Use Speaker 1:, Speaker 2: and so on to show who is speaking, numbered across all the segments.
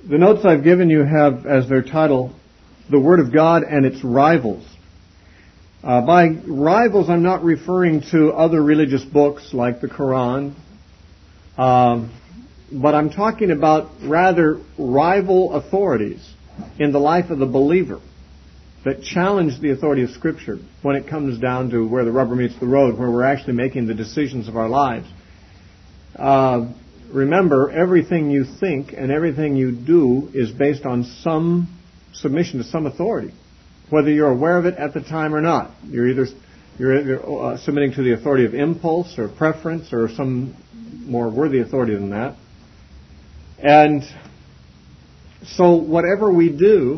Speaker 1: The notes I've given you have as their title, The Word of God and Its Rivals. By rivals, I'm not referring to other religious books like the Quran, but I'm talking about rather rival authorities in the life of the believer that challenge the authority of Scripture when it comes down to where the rubber meets the road, where we're actually making the decisions of our lives. Remember, everything you think and everything you do is based on some submission to some authority, whether you're aware of it at the time or not. You're either submitting to the authority of impulse or preference or some more worthy authority than that. And so whatever we do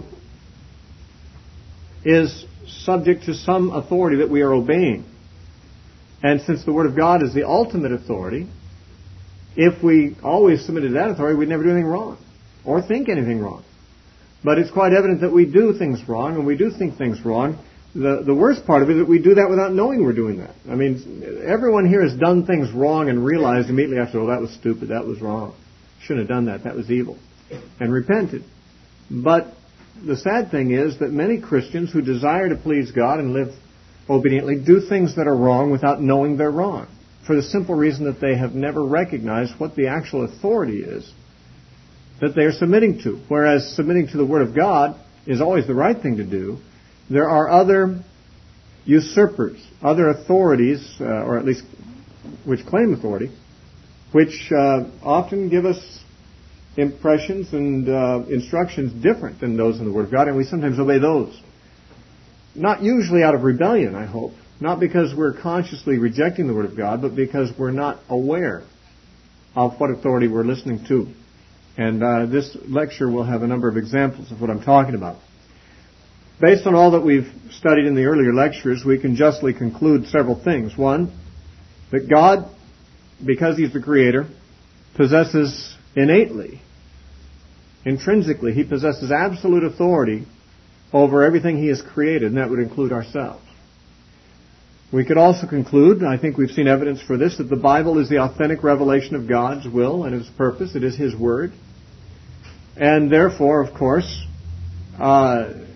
Speaker 1: is subject to some authority that we are obeying. And since the Word of God is the ultimate authority, if we always submitted to that authority, we'd never do anything wrong or think anything wrong. But it's quite evident that we do things wrong, and we do think things wrong. The worst part of it is that we do that without knowing we're doing that. I mean, everyone here has done things wrong and realized immediately after, oh, that was stupid, that was wrong. Shouldn't have done that, that was evil. And repented. But the sad thing is that many Christians who desire to please God and live obediently do things that are wrong without knowing they're wrong, for the simple reason that they have never recognized what the actual authority is that they are submitting to. Whereas submitting to the Word of God is always the right thing to do, there are other usurpers, other authorities, or at least which claim authority, which often give us impressions and instructions different than those in the Word of God, and we sometimes obey those. Not usually out of rebellion, I hope. Not because we're consciously rejecting the Word of God, but because we're not aware of what authority we're listening to. And this lecture will have a number of examples of what I'm talking about. Based on all that we've studied in the earlier lectures, we can justly conclude several things. One, that God, because He's the Creator, possesses innately, intrinsically, He possesses absolute authority over everything He has created, and that would include ourselves. We could also conclude, I think we've seen evidence for this, that the Bible is the authentic revelation of God's will and His purpose. It is His Word. And therefore, of course, to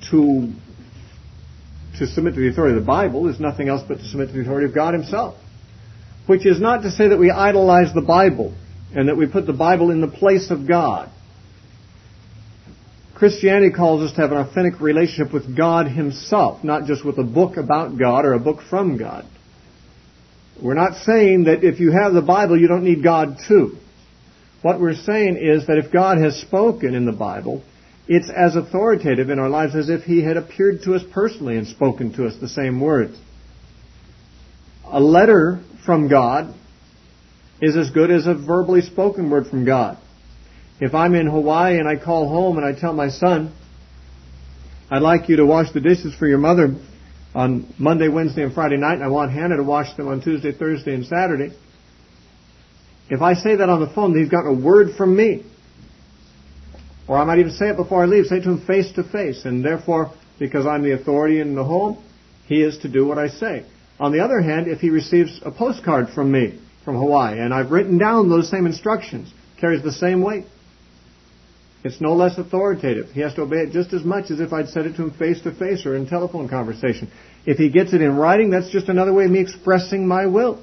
Speaker 1: submit to the authority of the Bible is nothing else but to submit to the authority of God Himself. Which is not to say that we idolize the Bible and that we put the Bible in the place of God. Christianity calls us to have an authentic relationship with God Himself, not just with a book about God or a book from God. We're not saying that if you have the Bible, you don't need God too. What we're saying is that if God has spoken in the Bible, it's as authoritative in our lives as if He had appeared to us personally and spoken to us the same words. A letter from God is as good as a verbally spoken word from God. If I'm in Hawaii and I call home and I tell my son, I'd like you to wash the dishes for your mother on Monday, Wednesday, and Friday night, and I want Hannah to wash them on Tuesday, Thursday, and Saturday. If I say that on the phone, he's gotten a word from me. Or I might even say it before I leave, say it to him face to face. And therefore, because I'm the authority in the home, he is to do what I say. On the other hand, if he receives a postcard from me, from Hawaii, and I've written down those same instructions, carries the same weight. It's no less authoritative. He has to obey it just as much as if I'd said it to him face to face or in telephone conversation. If he gets it in writing, that's just another way of me expressing my will.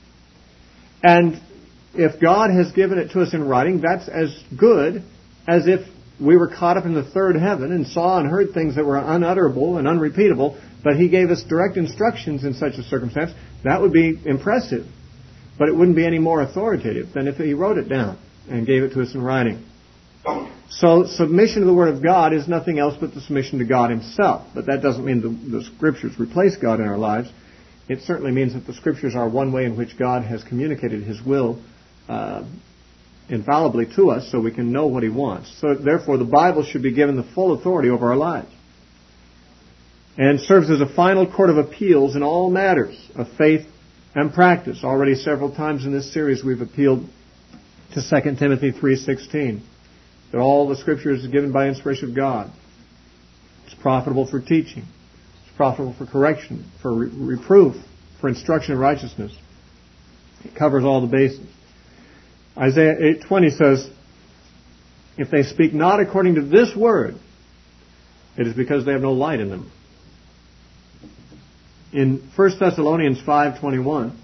Speaker 1: And if God has given it to us in writing, that's as good as if we were caught up in the third heaven and saw and heard things that were unutterable and unrepeatable, but He gave us direct instructions in such a circumstance. That would be impressive, but it wouldn't be any more authoritative than if He wrote it down and gave it to us in writing. So submission to the Word of God is nothing else but the submission to God Himself. But that doesn't mean the Scriptures replace God in our lives. It certainly means that the Scriptures are one way in which God has communicated His will infallibly to us so we can know what He wants. So therefore the Bible should be given the full authority over our lives. And serves as a final court of appeals in all matters of faith and practice. Already several times in this series we've appealed to 2 Timothy 3:16. That all the Scripture is given by inspiration of God. It's profitable for teaching. It's profitable for correction, for reproof, for instruction in righteousness. It covers all the bases. Isaiah 8:20 says, If they speak not according to this word, it is because they have no light in them. In 1 Thessalonians 5:21,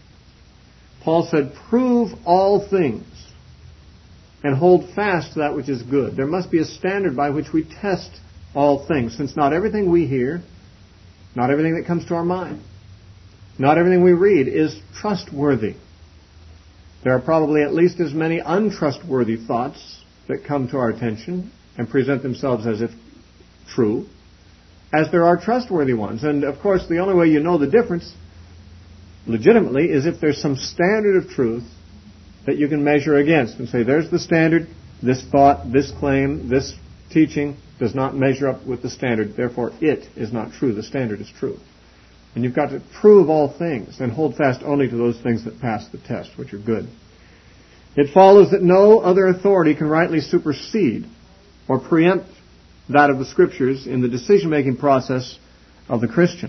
Speaker 1: Paul said, "Prove all things and hold fast to that which is good." There must be a standard by which we test all things, since not everything we hear, not everything that comes to our mind, not everything we read is trustworthy. There are probably at least as many untrustworthy thoughts that come to our attention and present themselves as if true as there are trustworthy ones. And of course, the only way you know the difference legitimately is if there's some standard of truth that you can measure against and say, there's the standard, this thought, this claim, this teaching does not measure up with the standard, therefore it is not true, the standard is true. And you've got to prove all things and hold fast only to those things that pass the test, which are good. It follows that no other authority can rightly supersede or preempt that of the Scriptures in the decision-making process of the Christian.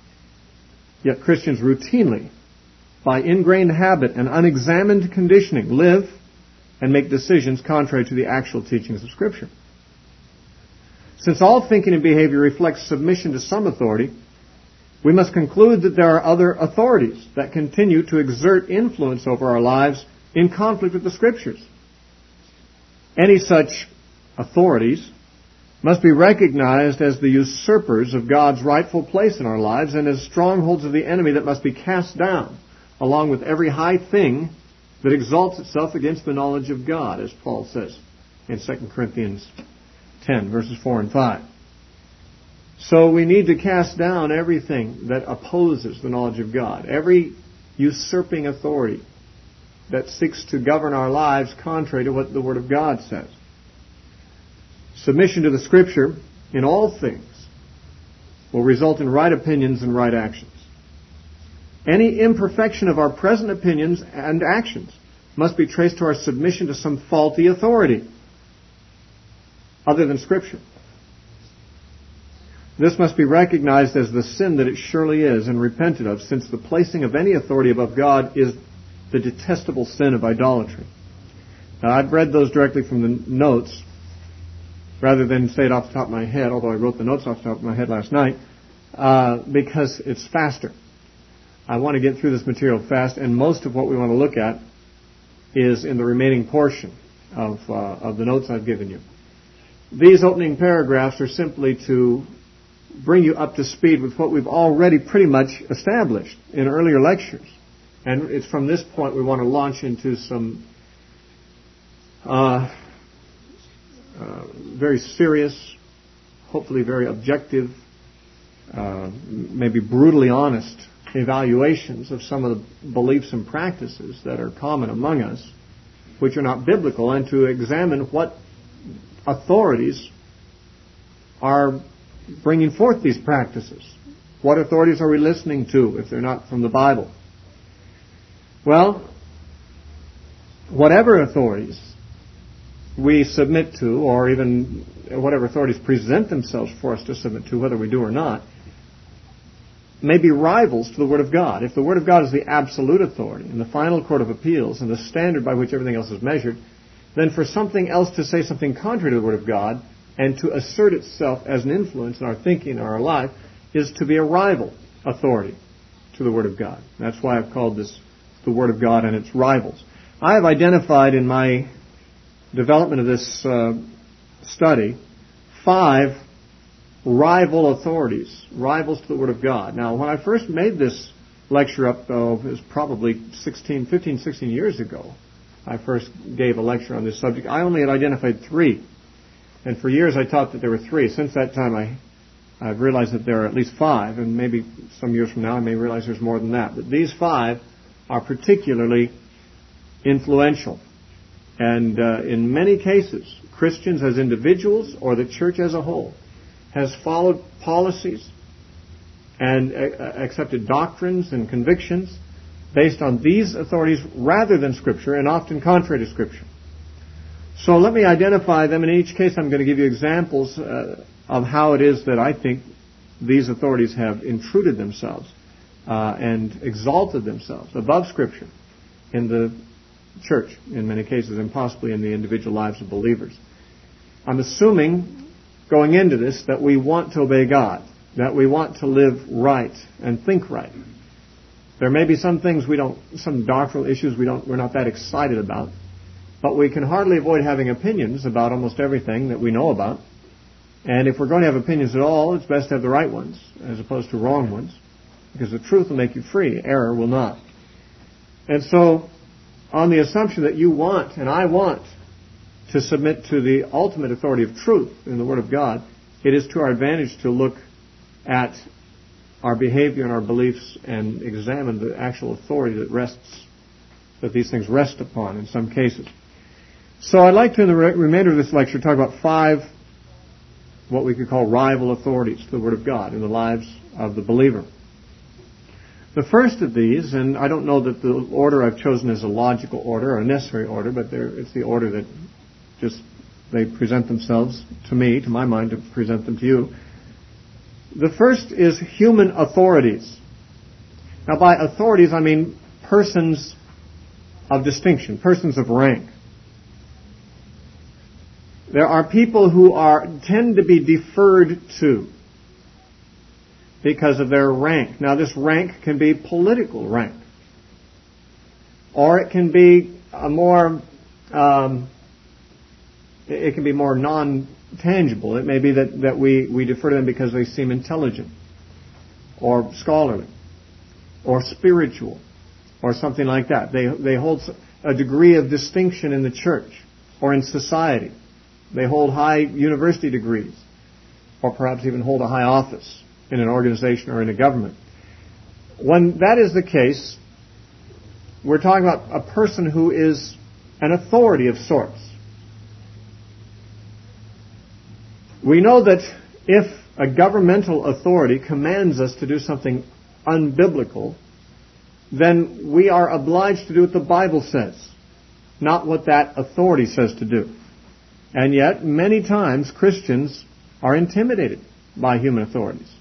Speaker 1: Yet Christians routinely, by ingrained habit and unexamined conditioning, live and make decisions contrary to the actual teachings of Scripture. Since all thinking and behavior reflects submission to some authority, we must conclude that there are other authorities that continue to exert influence over our lives in conflict with the Scriptures. Any such authorities must be recognized as the usurpers of God's rightful place in our lives and as strongholds of the enemy that must be cast down, along with every high thing that exalts itself against the knowledge of God, as Paul says in 2 Corinthians 10, verses 4 and 5. So we need to cast down everything that opposes the knowledge of God, every usurping authority that seeks to govern our lives contrary to what the Word of God says. Submission to the Scripture in all things will result in right opinions and right actions. Any imperfection of our present opinions and actions must be traced to our submission to some faulty authority other than Scripture. This must be recognized as the sin that it surely is and repented of, since the placing of any authority above God is the detestable sin of idolatry. Now, I've read those directly from the notes rather than say it off the top of my head, although I wrote the notes off the top of my head last night, because it's faster. I want to get through this material fast, and most of what we want to look at is in the remaining portion of the notes I've given you. These opening paragraphs are simply to bring you up to speed with what we've already pretty much established in earlier lectures. And it's from this point we want to launch into some very serious, hopefully very objective, maybe brutally honest evaluations of some of the beliefs and practices that are common among us, which are not biblical, and to examine what authorities are bringing forth these practices. What authorities are we listening to if they're not from the Bible? Well, whatever authorities we submit to, or even whatever authorities present themselves for us to submit to, whether we do or not, may be rivals to the Word of God. If the Word of God is the absolute authority and the final court of appeals and the standard by which everything else is measured, then for something else to say something contrary to the Word of God and to assert itself as an influence in our thinking or our life is to be a rival authority to the Word of God. That's why I've called this the Word of God and its rivals. I have identified in my development of this study 5 rival authorities, rivals to the Word of God. Now, when I first made this lecture up, though, it was probably 16 years ago, I first gave a lecture on this subject. I only had identified 3. And for years I taught that there were 3. Since that time I've realized that there are at least 5, and maybe some years from now I may realize there's more than that. But these 5 are particularly influential. And in many cases, Christians as individuals or the church as a whole has followed policies and accepted doctrines and convictions based on these authorities rather than Scripture, and often contrary to Scripture. So let me identify them. In each case, I'm going to give you examples of how it is that I think these authorities have intruded themselves and exalted themselves above Scripture in the church, in many cases, and possibly in the individual lives of believers. I'm assuming going into this that we want to obey God, that we want to live right and think right. There may be some things some doctrinal issues we're not that excited about, but we can hardly avoid having opinions about almost everything that we know about. And if we're going to have opinions at all, it's best to have the right ones as opposed to wrong ones, because the truth will make you free, error will not. And so, on the assumption that you want, and I want, to submit to the ultimate authority of truth in the Word of God, it is to our advantage to look at our behavior and our beliefs and examine the actual authority that these things rest upon in some cases. So I'd like to, in the remainder of this lecture, talk about 5 what we could call rival authorities to the Word of God in the lives of the believer. The first of these, and I don't know that the order I've chosen is a logical order or a necessary order, but it's the order that they present themselves to me, to my mind, to present them to you. The first is human authorities. Now, by authorities, I mean persons of distinction, persons of rank. There are people who tend to be deferred to because of their rank. Now, this rank can be political rank, or it can be it can be more non-tangible. It may be that we defer to them because they seem intelligent, or scholarly, or spiritual, or something like that. They hold a degree of distinction in the church or in society. They hold high university degrees, or perhaps even hold a high office in an organization or in a government. When that is the case, we're talking about a person who is an authority of sorts. We know that if a governmental authority commands us to do something unbiblical, then we are obliged to do what the Bible says, not what that authority says to do. And yet, many times, Christians are intimidated by human authorities.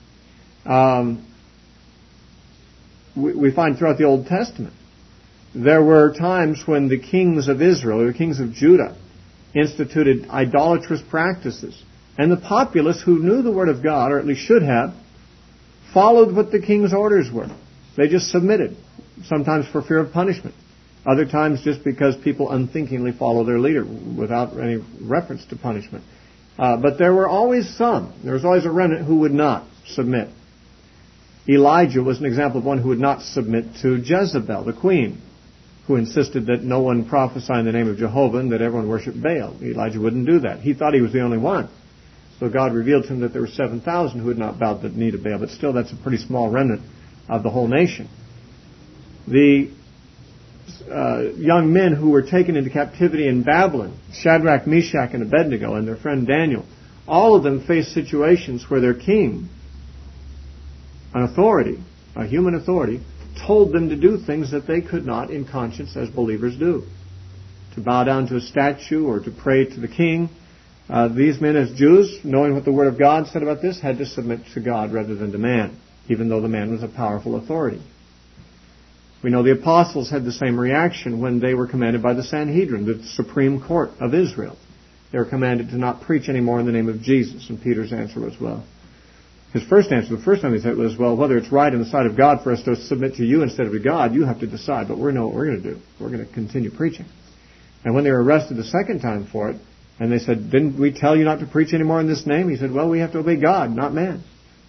Speaker 1: We find throughout the Old Testament, there were times when the kings of Israel, or the kings of Judah, instituted idolatrous practices. And the populace, who knew the Word of God, or at least should have, followed what the king's orders were. They just submitted, sometimes for fear of punishment. Other times just because people unthinkingly follow their leader without any reference to punishment. But there were always some. There was always a remnant who would not submit. Elijah was an example of one who would not submit to Jezebel, the queen, who insisted that no one prophesy in the name of Jehovah and that everyone worship Baal. Elijah wouldn't do that. He thought he was the only one. So God revealed to him that there were 7,000 who had not bowed the knee to Baal, but still that's a pretty small remnant of the whole nation. The young men who were taken into captivity in Babylon, Shadrach, Meshach, and Abednego, and their friend Daniel, all of them faced situations where their king, an authority, a human authority, told them to do things that they could not in conscience as believers do. To bow down to a statue or to pray to the king. These men as Jews, knowing what the Word of God said about this, had to submit to God rather than to man, even though the man was a powerful authority. We know the apostles had the same reaction when they were commanded by the Sanhedrin, the supreme court of Israel. They were commanded to not preach anymore in the name of Jesus, and Peter's answer was, his first answer, the first time he said was, whether it's right in the sight of God for us to submit to you instead of to God, you have to decide, but we know what we're going to do. We're going to continue preaching. And when they were arrested the second time for it, and they said, didn't we tell you not to preach anymore in this name? He said, we have to obey God, not man.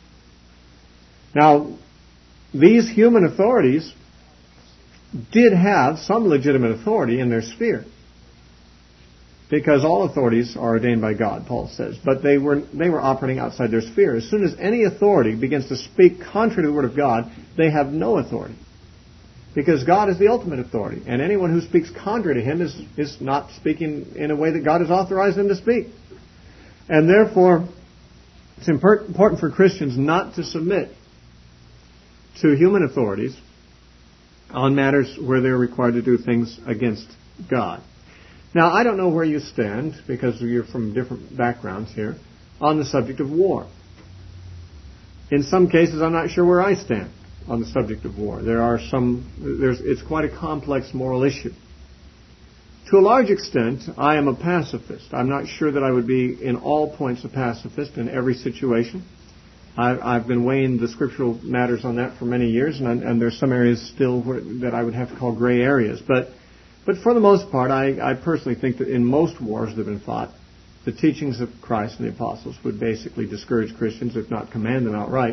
Speaker 1: Now, these human authorities did have some legitimate authority in their sphere, because all authorities are ordained by God, Paul says. But they were operating outside their sphere. As soon as any authority begins to speak contrary to the Word of God, they have no authority. Because God is the ultimate authority. And anyone who speaks contrary to Him is not speaking in a way that God has authorized them to speak. And therefore, it's important for Christians not to submit to human authorities on matters where they're required to do things against God. Now, I don't know where you stand, because you're from different backgrounds here, on the subject of war. In some cases, I'm not sure where I stand on the subject of war. It's quite a complex moral issue. To a large extent, I am a pacifist. I'm not sure that I would be in all points a pacifist in every situation. I've been weighing the scriptural matters on that for many years, and there's some areas still that I would have to call gray areas. But for the most part, I personally think that in most wars that have been fought, the teachings of Christ and the apostles would basically discourage Christians, if not command them outright,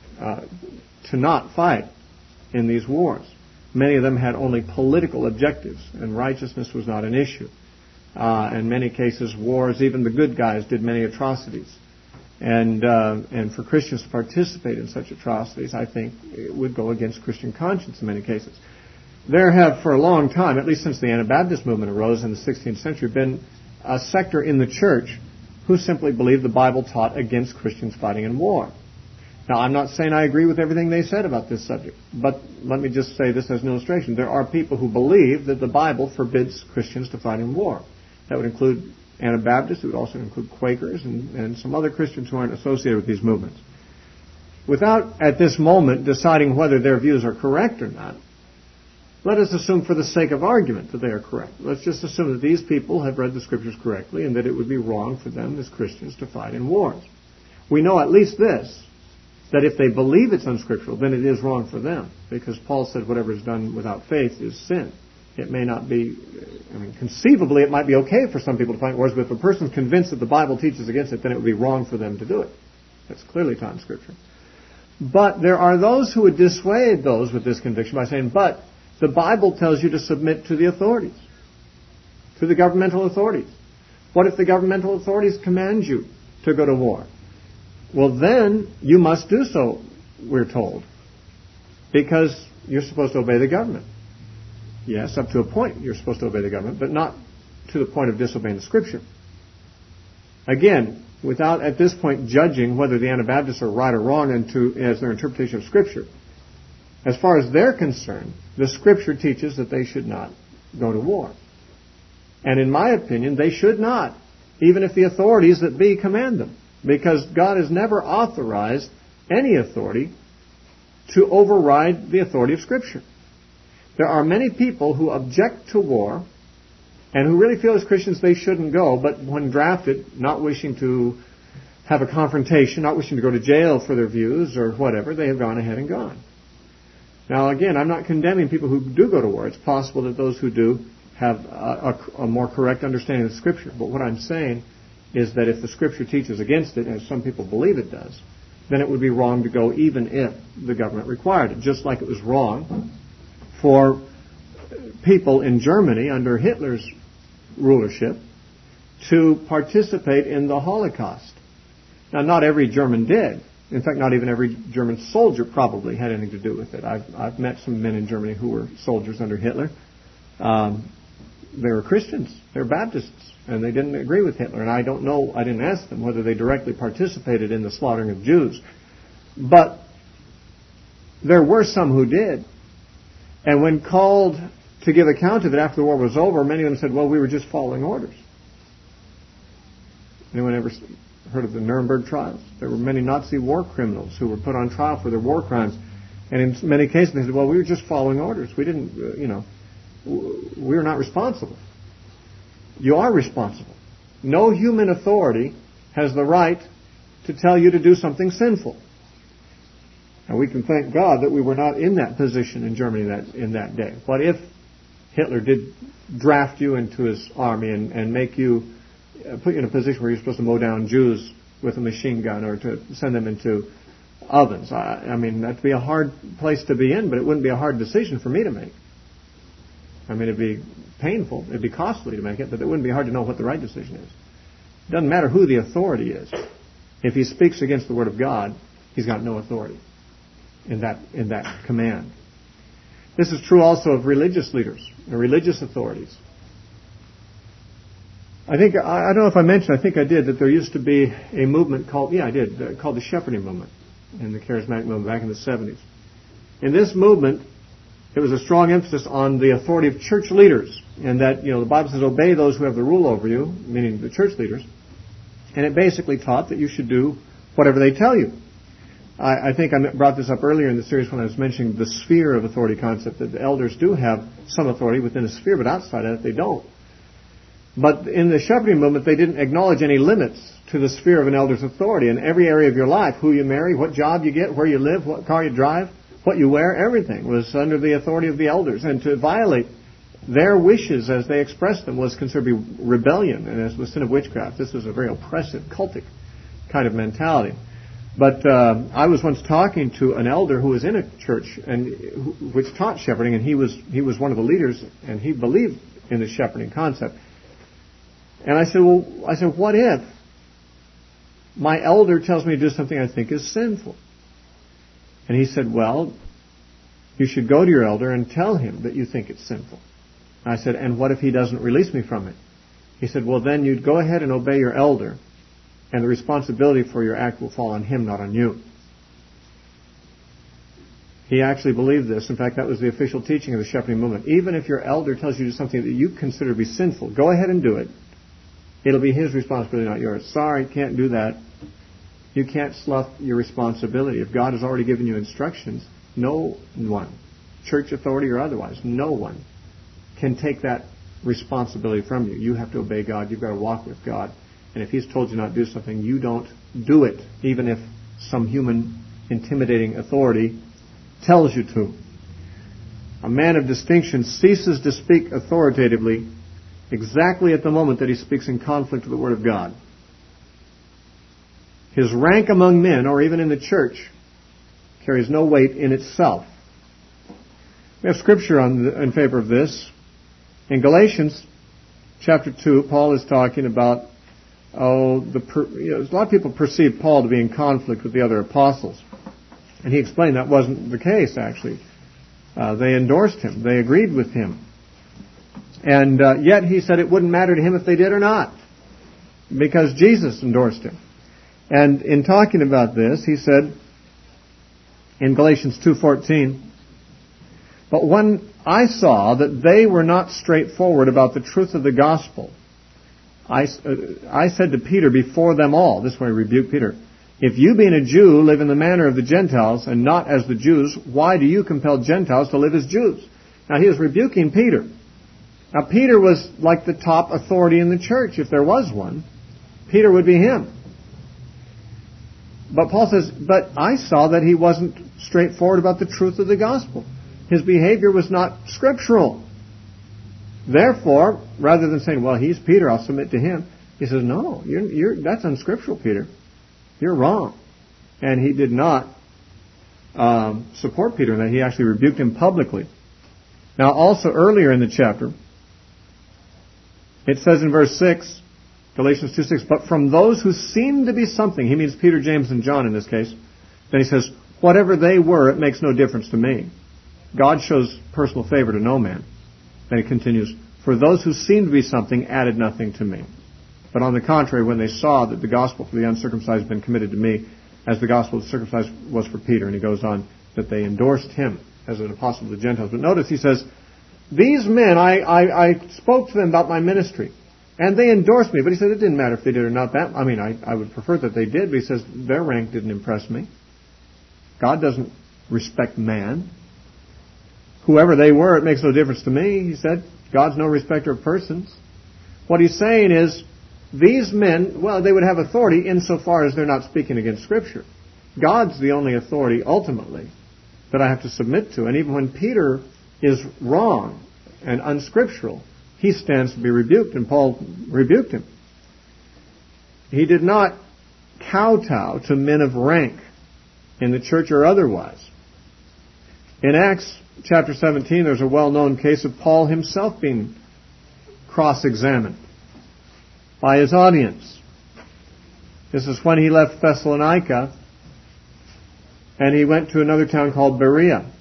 Speaker 1: to not fight in these wars. Many of them had only political objectives, and righteousness was not an issue. In many cases, wars, even the good guys did many atrocities. And for Christians to participate in such atrocities, I think it would go against Christian conscience in many cases. There have, for a long time, at least since the Anabaptist movement arose in the 16th century, been a sector in the church who simply believed the Bible taught against Christians fighting in war. Now, I'm not saying I agree with everything they said about this subject, but let me just say this as an illustration. There are people who believe that the Bible forbids Christians to fight in war. That would include Anabaptists, it would also include Quakers, and some other Christians who aren't associated with these movements. Without, at this moment, deciding whether their views are correct or not, let us assume for the sake of argument that they are correct. Let's just assume that these people have read the Scriptures correctly and that it would be wrong for them as Christians to fight in wars. We know at least this, that if they believe it's unscriptural, then it is wrong for them, because Paul said whatever is done without faith is sin. It may not be, conceivably it might be okay for some people to fight wars, but if a person's convinced that the Bible teaches against it, then it would be wrong for them to do it. That's clearly taught in Scripture. But there are those who would dissuade those with this conviction by saying, but the Bible tells you to submit to the authorities, to the governmental authorities. What if the governmental authorities command you to go to war? Well, then you must do so, we're told, because you're supposed to obey the government. Yes, up to a point you're supposed to obey the government, but not to the point of disobeying the Scripture. Again, without at this point judging whether the Anabaptists are right or wrong as their interpretation of Scripture, as far as they're concerned, the Scripture teaches that they should not go to war. And in my opinion, they should not, even if the authorities that be command them, because God has never authorized any authority to override the authority of Scripture. There are many people who object to war and who really feel as Christians they shouldn't go, but when drafted, not wishing to have a confrontation, not wishing to go to jail for their views or whatever, they have gone ahead and gone. Now, again, I'm not condemning people who do go to war. It's possible that those who do have a more correct understanding of the Scripture. But what I'm saying is that if the Scripture teaches against it, as some people believe it does, then it would be wrong to go even if the government required it. Just like it was wrong for people in Germany under Hitler's rulership to participate in the Holocaust. Now, not every German did. In fact, not even every German soldier probably had anything to do with it. I've met some men in Germany who were soldiers under Hitler. They were Christians. They were Baptists. And they didn't agree with Hitler. And I don't know, I didn't ask them whether they directly participated in the slaughtering of Jews. But there were some who did. And when called to give account of it after the war was over, many of them said, well, we were just following orders. Anyone ever heard of the Nuremberg trials? There were many Nazi war criminals who were put on trial for their war crimes. And in many cases they said, well, we were just following orders. We didn't, we were not responsible. You are responsible. No human authority has the right to tell you to do something sinful. And we can thank God that we were not in that position in Germany in that day. What if Hitler did draft you into his army and make you, put you in a position where you're supposed to mow down Jews with a machine gun or to send them into ovens? I mean, that'd be a hard place to be in, but it wouldn't be a hard decision for me to make. I mean, it'd be painful, it'd be costly to make it, but it wouldn't be hard to know what the right decision is. It doesn't matter who the authority is. If he speaks against the Word of God, he's got no authority in that command. This is true also of religious leaders and religious authorities. I don't know if I mentioned, I think I did, that there used to be a movement called the Shepherding Movement in the Charismatic movement back in the 70s. In this movement, it was a strong emphasis on the authority of church leaders, and that, the Bible says, obey those who have the rule over you, meaning the church leaders. And it basically taught that you should do whatever they tell you. I think I brought this up earlier in the series when I was mentioning the sphere of authority concept, that the elders do have some authority within a sphere, but outside of it they don't. But in the shepherding movement, they didn't acknowledge any limits to the sphere of an elder's authority. In every area of your life, who you marry, what job you get, where you live, what car you drive, what you wear, everything was under the authority of the elders. And to violate their wishes as they expressed them was considered to be rebellion, and as was sin of witchcraft. This was a very oppressive, cultic kind of mentality. But I was once talking to an elder who was in a church and which taught shepherding, and he was one of the leaders, and he believed in the shepherding concept. And I said, what if my elder tells me to do something I think is sinful? And he said, well, you should go to your elder and tell him that you think it's sinful. And I said, and what if he doesn't release me from it? He said, well, then you'd go ahead and obey your elder, and the responsibility for your act will fall on him, not on you. He actually believed this. In fact, that was the official teaching of the shepherding movement. Even if your elder tells you to do something that you consider to be sinful, go ahead and do it. It'll be his responsibility, not yours. Sorry, can't do that. You can't slough your responsibility. If God has already given you instructions, no one, church authority or otherwise, no one can take that responsibility from you. You have to obey God. You've got to walk with God. And if He's told you not to do something, you don't do it, even if some human intimidating authority tells you to. A man of distinction ceases to speak authoritatively exactly at the moment that he speaks in conflict with the Word of God. His rank among men, or even in the church, carries no weight in itself. We have scripture in favor of this. In Galatians chapter 2, Paul is talking about a lot of people perceive Paul to be in conflict with the other apostles. And he explained that wasn't the case, actually. They endorsed him. They agreed with him. And yet he said it wouldn't matter to him if they did or not, because Jesus endorsed him. And in talking about this, he said in Galatians 2:14, but when I saw that they were not straightforward about the truth of the gospel, I said to Peter before them all, this way I rebuked Peter, if you being a Jew live in the manner of the Gentiles and not as the Jews, why do you compel Gentiles to live as Jews? Now he was rebuking Peter. Now Peter was like the top authority in the church. If there was one, Peter would be him. But Paul says, but I saw that he wasn't straightforward about the truth of the gospel. His behavior was not scriptural. Therefore, rather than saying, well, he's Peter, I'll submit to him, he says, no, that's unscriptural, Peter. You're wrong. And he did not support Peter in that. He actually rebuked him publicly. Now, also earlier in the chapter, it says in verse 6, Galatians 2:6, but from those who seem to be something, he means Peter, James, and John in this case, then he says, whatever they were, it makes no difference to me. God shows personal favor to no man. Then he continues, for those who seemed to be something added nothing to me. But on the contrary, when they saw that the gospel for the uncircumcised had been committed to me, as the gospel of the circumcised was for Peter, and he goes on, that they endorsed him as an apostle to the Gentiles. But notice he says, these men, I spoke to them about my ministry, and they endorsed me. But he said it didn't matter if they did or not. I would prefer that they did, but he says their rank didn't impress me. God doesn't respect man. Whoever they were, it makes no difference to me, he said. God's no respecter of persons. What he's saying is, these men, well, they would have authority insofar as they're not speaking against Scripture. God's the only authority, ultimately, that I have to submit to. And even when Peter is wrong and unscriptural, he stands to be rebuked, and Paul rebuked him. He did not kowtow to men of rank in the church or otherwise. In Acts chapter 17, there's a well-known case of Paul himself being cross-examined by his audience. This is when he left Thessalonica and he went to another town called Berea.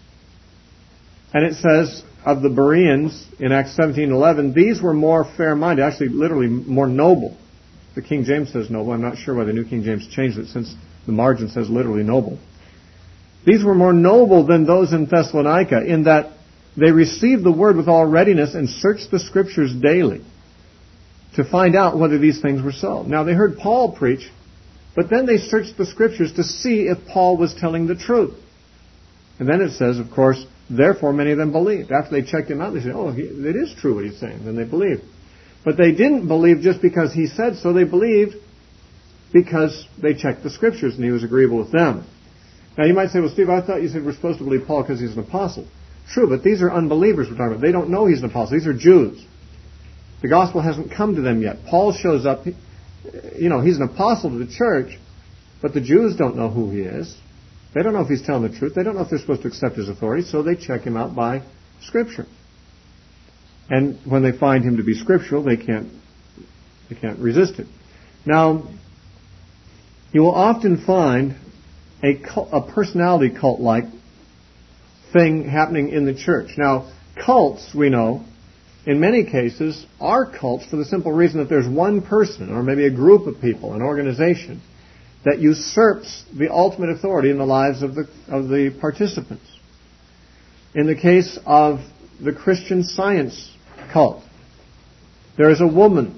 Speaker 1: And it says of the Bereans in Acts 17:11, these were more fair-minded, actually literally more noble. The King James says noble. I'm not sure why the New King James changed it since the margin says literally noble. These were more noble than those in Thessalonica in that they received the word with all readiness and searched the Scriptures daily to find out whether these things were so. Now, they heard Paul preach, but then they searched the Scriptures to see if Paul was telling the truth. And then it says, of course, therefore many of them believed. After they checked him out, they said, oh, it is true what he's saying. Then they believed. But they didn't believe just because he said so. They believed because they checked the Scriptures and he was agreeable with them. Now you might say, well, Steve, I thought you said we're supposed to believe Paul because he's an apostle. True, but these are unbelievers we're talking about. They don't know he's an apostle. These are Jews. The gospel hasn't come to them yet. Paul shows up, he's an apostle to the church, but the Jews don't know who he is. They don't know if he's telling the truth. They don't know if they're supposed to accept his authority, so they check him out by Scripture. And when they find him to be scriptural, they can't resist it. Now, you will often find a personality cult-like thing happening in the church. Now, cults, we know, in many cases, are cults for the simple reason that there's one person, or maybe a group of people, an organization, that usurps the ultimate authority in the lives of the participants. In the case of the Christian Science cult, there is a woman,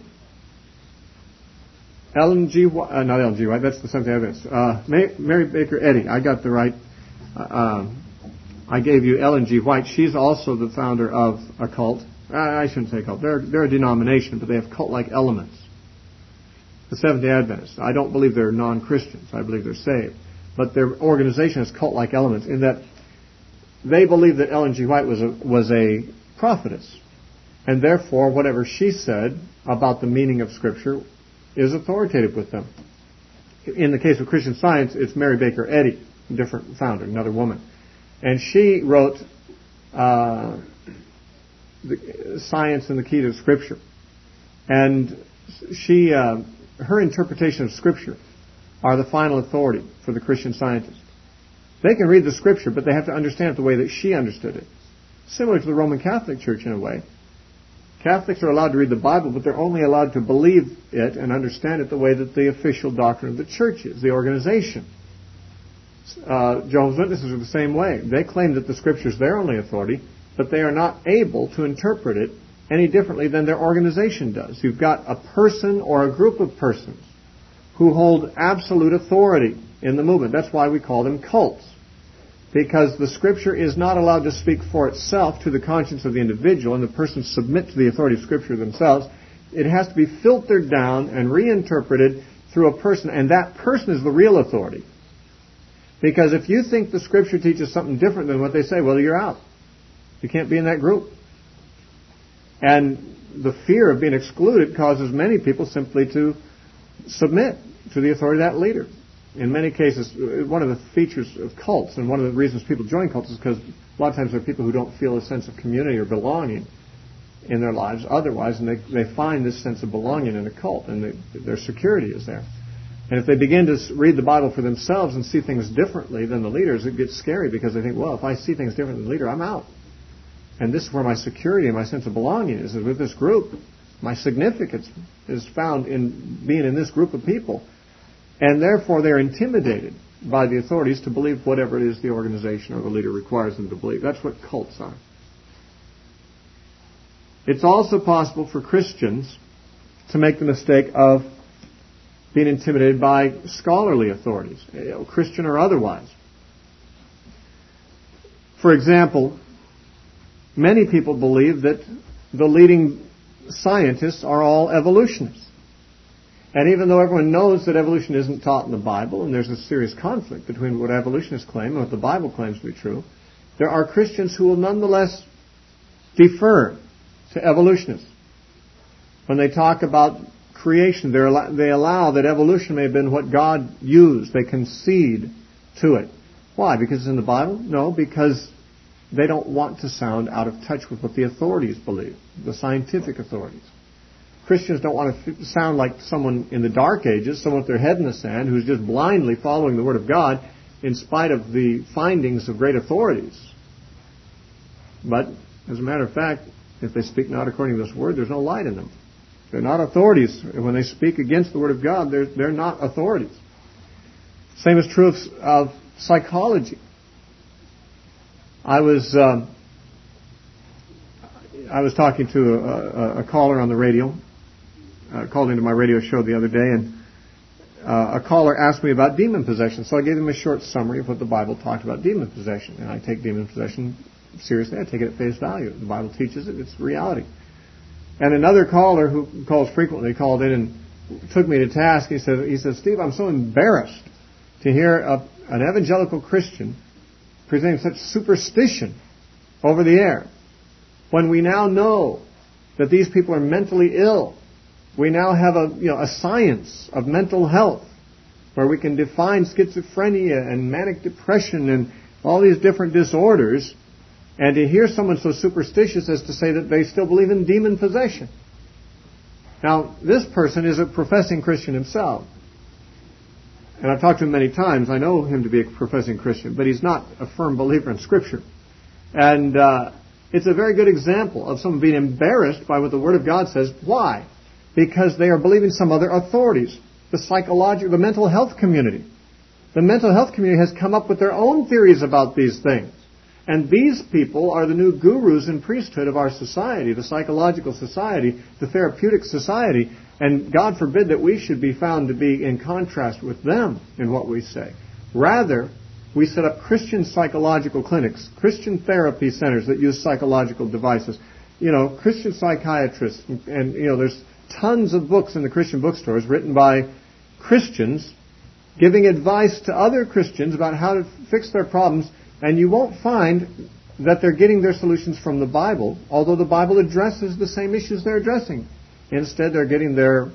Speaker 1: not Ellen G. White, that's the Seventh-day Adventist. Mary Baker Eddy, I got the right. I gave you Ellen G. White. She's also the founder of a cult. I shouldn't say cult. They're a denomination, but they have cult-like elements. The Seventh-day Adventists. I don't believe they're non-Christians. I believe they're saved. But their organization has cult-like elements in that they believe that Ellen G. White was a prophetess. And therefore, whatever she said about the meaning of Scripture is authoritative with them. In the case of Christian Science, it's Mary Baker Eddy, a different founder, another woman. And she wrote Science and the Key to Scripture. And her interpretation of Scripture are the final authority for the Christian Scientist. They can read the Scripture, but they have to understand it the way that she understood it. Similar to the Roman Catholic Church in a way. Catholics are allowed to read the Bible, but they're only allowed to believe it and understand it the way that the official doctrine of the church is, the organization. Jehovah's Witnesses are the same way. They claim that the Scripture is their only authority, but they are not able to interpret it any differently than their organization does. You've got a person or a group of persons who hold absolute authority in the movement. That's why we call them cults. Because the Scripture is not allowed to speak for itself to the conscience of the individual, and the person submit to the authority of Scripture themselves. It has to be filtered down and reinterpreted through a person, and that person is the real authority. Because if you think the Scripture teaches something different than what they say, well, you're out. You can't be in that group. And the fear of being excluded causes many people simply to submit to the authority of that leader. In many cases, one of the features of cults, and one of the reasons people join cults is because a lot of times there are people who don't feel a sense of community or belonging in their lives otherwise, and they find this sense of belonging in a cult, and their security is there. And if they begin to read the Bible for themselves and see things differently than the leaders, it gets scary because they think, well, if I see things different than the leader, I'm out. And this is where my security and my sense of belonging is with this group. My significance is found in being in this group of people. And therefore they're intimidated by the authorities to believe whatever it is the organization or the leader requires them to believe. That's what cults are. It's also possible for Christians to make the mistake of being intimidated by scholarly authorities, Christian or otherwise. For example, many people believe that the leading scientists are all evolutionists. And even though everyone knows that evolution isn't taught in the Bible, and there's a serious conflict between what evolutionists claim and what the Bible claims to be true, there are Christians who will nonetheless defer to evolutionists. When they talk about creation, they allow that evolution may have been what God used. They concede to it. Why? Because it's in the Bible? No, because they don't want to sound out of touch with what the authorities believe, the scientific authorities. Christians don't want to sound like someone in the Dark Ages, someone with their head in the sand, who's just blindly following the Word of God in spite of the findings of great authorities. But, as a matter of fact, if they speak not according to this Word, there's no light in them. They're not authorities. When they speak against the Word of God, they're not authorities. Same is true of psychology. I was talking to a caller on the radio. Called into my radio show the other day, and a caller asked me about demon possession. So I gave him a short summary of what the Bible talked about demon possession. And I take demon possession seriously. I take it at face value. The Bible teaches it. It's reality. And another caller who calls frequently called in and took me to task. He said, Steve, I'm so embarrassed to hear an evangelical Christian presenting such superstition over the air, when we now know that these people are mentally ill. We now have a science of mental health where we can define schizophrenia and manic depression and all these different disorders, and to hear someone so superstitious as to say that they still believe in demon possession. Now, this person is a professing Christian himself. And I've talked to him many times. I know him to be a professing Christian, but he's not a firm believer in Scripture. And it's a very good example of someone being embarrassed by what the Word of God says. Why? Because they are believing some other authorities. The mental health community. The mental health community has come up with their own theories about these things. And these people are the new gurus and priesthood of our society, the psychological society, the therapeutic society. And God forbid that we should be found to be in contrast with them in what we say. Rather, we set up Christian psychological clinics, Christian therapy centers that use psychological devices. Christian psychiatrists, and there's tons of books in the Christian bookstores written by Christians giving advice to other Christians about how to fix their problems, and you won't find that they're getting their solutions from the Bible, although the Bible addresses the same issues they're addressing. Instead, they're getting their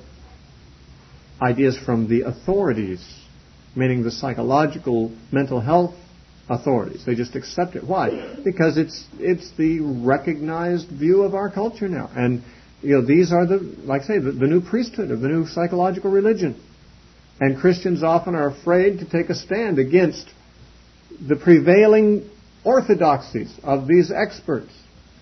Speaker 1: ideas from the authorities, meaning the psychological mental health authorities. They just accept it. Why? Because it's the recognized view of our culture now. And these are the new priesthood of the new psychological religion. And Christians often are afraid to take a stand against the prevailing orthodoxies of these experts.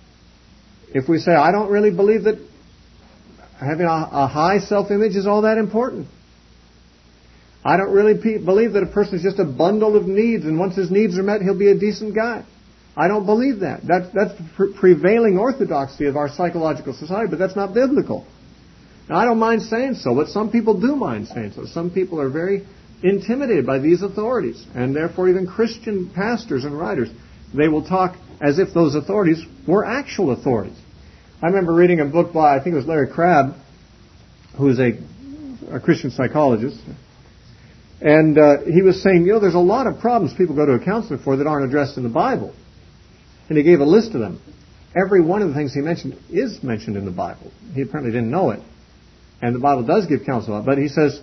Speaker 1: If we say, I don't really believe that having a high self-image is all that important. I don't really believe that a person is just a bundle of needs, and once his needs are met, he'll be a decent guy. I don't believe that. That's the prevailing orthodoxy of our psychological society, but that's not biblical. Now, I don't mind saying so, but some people do mind saying so. Some people are very intimidated by these authorities, and therefore even Christian pastors and writers, they will talk as if those authorities were actual authorities. I remember reading a book by, I think it was Larry Crabb, who's a Christian psychologist, and he was saying, there's a lot of problems people go to a counselor for that aren't addressed in the Bible. And he gave a list of them. Every one of the things he mentioned is mentioned in the Bible. He apparently didn't know it. And the Bible does give counsel on it. But he says,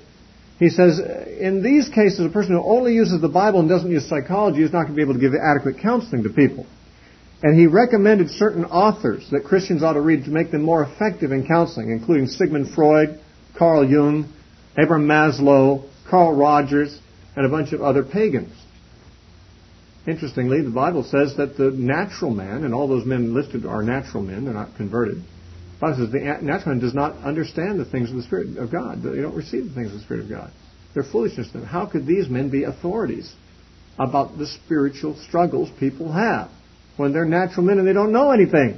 Speaker 1: in these cases, a person who only uses the Bible and doesn't use psychology is not going to be able to give adequate counseling to people. And he recommended certain authors that Christians ought to read to make them more effective in counseling, including Sigmund Freud, Carl Jung, Abraham Maslow, Carl Rogers, and a bunch of other pagans. Interestingly, the Bible says that the natural man, and all those men listed are natural men, they're not converted. The Bible says the natural man does not understand the things of the Spirit of God. They don't receive the things of the Spirit of God. They're foolishness to them. How could these men be authorities about the spiritual struggles people have when they're natural men and they don't know anything?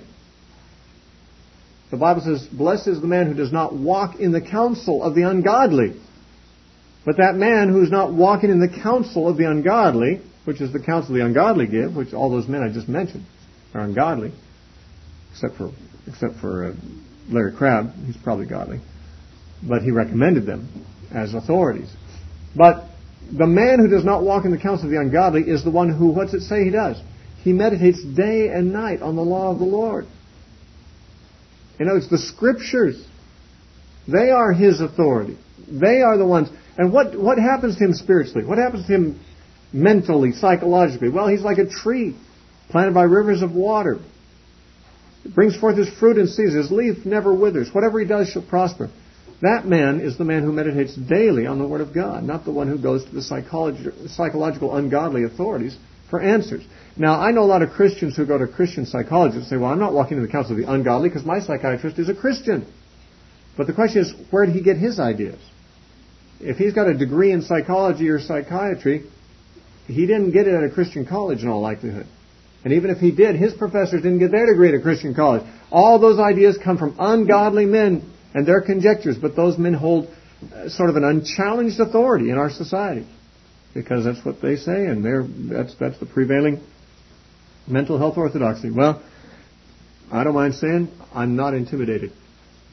Speaker 1: The Bible says, blessed is the man who does not walk in the counsel of the ungodly. But that man who's not walking in the counsel of the ungodly, which is the counsel the ungodly give, which all those men I just mentioned are ungodly, except for Larry Crabb, he's probably godly, but he recommended them as authorities. But the man who does not walk in the counsel of the ungodly is the one who, what's it say he does? He meditates day and night on the law of the Lord. It's the Scriptures. They are his authority. They are the ones. And what happens to him spiritually? What happens to him mentally, psychologically? Well, he's like a tree planted by rivers of water. It brings forth his fruit in season. His leaf never withers. Whatever he does shall prosper. That man is the man who meditates daily on the Word of God, not the one who goes to the psychological ungodly authorities for answers. Now, I know a lot of Christians who go to Christian psychologists and say, well, I'm not walking in the counsel of the ungodly because my psychiatrist is a Christian. But the question is, where did he get his ideas? If he's got a degree in psychology or psychiatry, he didn't get it at a Christian college in all likelihood. And even if he did, his professors didn't get their degree at a Christian college. All those ideas come from ungodly men and their conjectures, but those men hold sort of an unchallenged authority in our society because that's what they say, and that's the prevailing mental health orthodoxy. Well, I don't mind saying I'm not intimidated.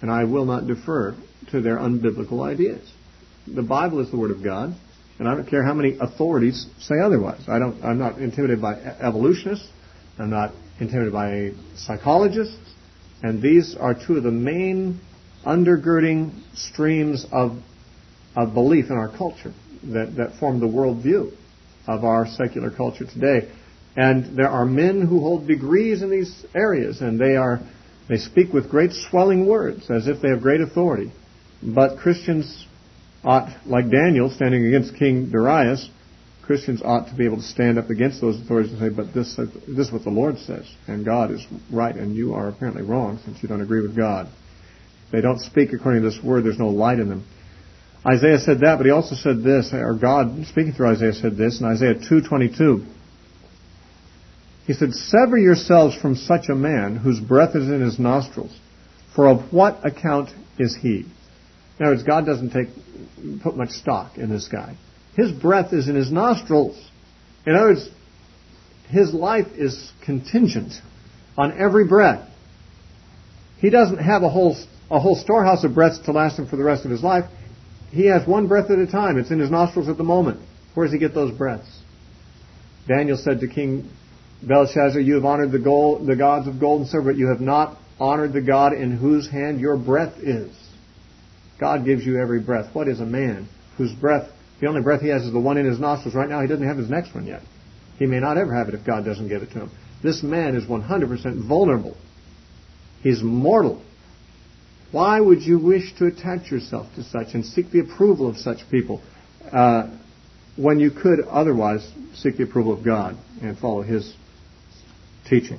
Speaker 1: and I will not defer to their unbiblical ideas. The Bible is the Word of God, and I don't care how many authorities say otherwise. I'm not intimidated by evolutionists. I'm not intimidated by psychologists. And these are two of the main undergirding streams of belief in our culture that form the worldview of our secular culture today. And there are men who hold degrees in these areas, and they speak with great swelling words as if they have great authority. But Christians ought, like Daniel standing against King Darius, Christians ought to be able to stand up against those authorities and say, but this is what the Lord says, and God is right, and you are apparently wrong since you don't agree with God. They don't speak according to this word. There's no light in them. Isaiah said that, but he also said this, or God, speaking through Isaiah, said this in Isaiah 2:22. He said, sever yourselves from such a man whose breath is in his nostrils, for of what account is he? In other words, God doesn't put much stock in this guy. His breath is in his nostrils. In other words, his life is contingent on every breath. He doesn't have a whole storehouse of breaths to last him for the rest of his life. He has one breath at a time. It's in his nostrils at the moment. Where does he get those breaths? Daniel said to King Belshazzar, you have honored the gods of gold and silver, but you have not honored the God in whose hand your breath is. God gives you every breath. What is a man whose breath, the only breath he has is the one in his nostrils right now? He doesn't have his next one yet. He may not ever have it if God doesn't give it to him. This man is 100% vulnerable. He's mortal. Why would you wish to attach yourself to such and seek the approval of such people when you could otherwise seek the approval of God and follow His teaching?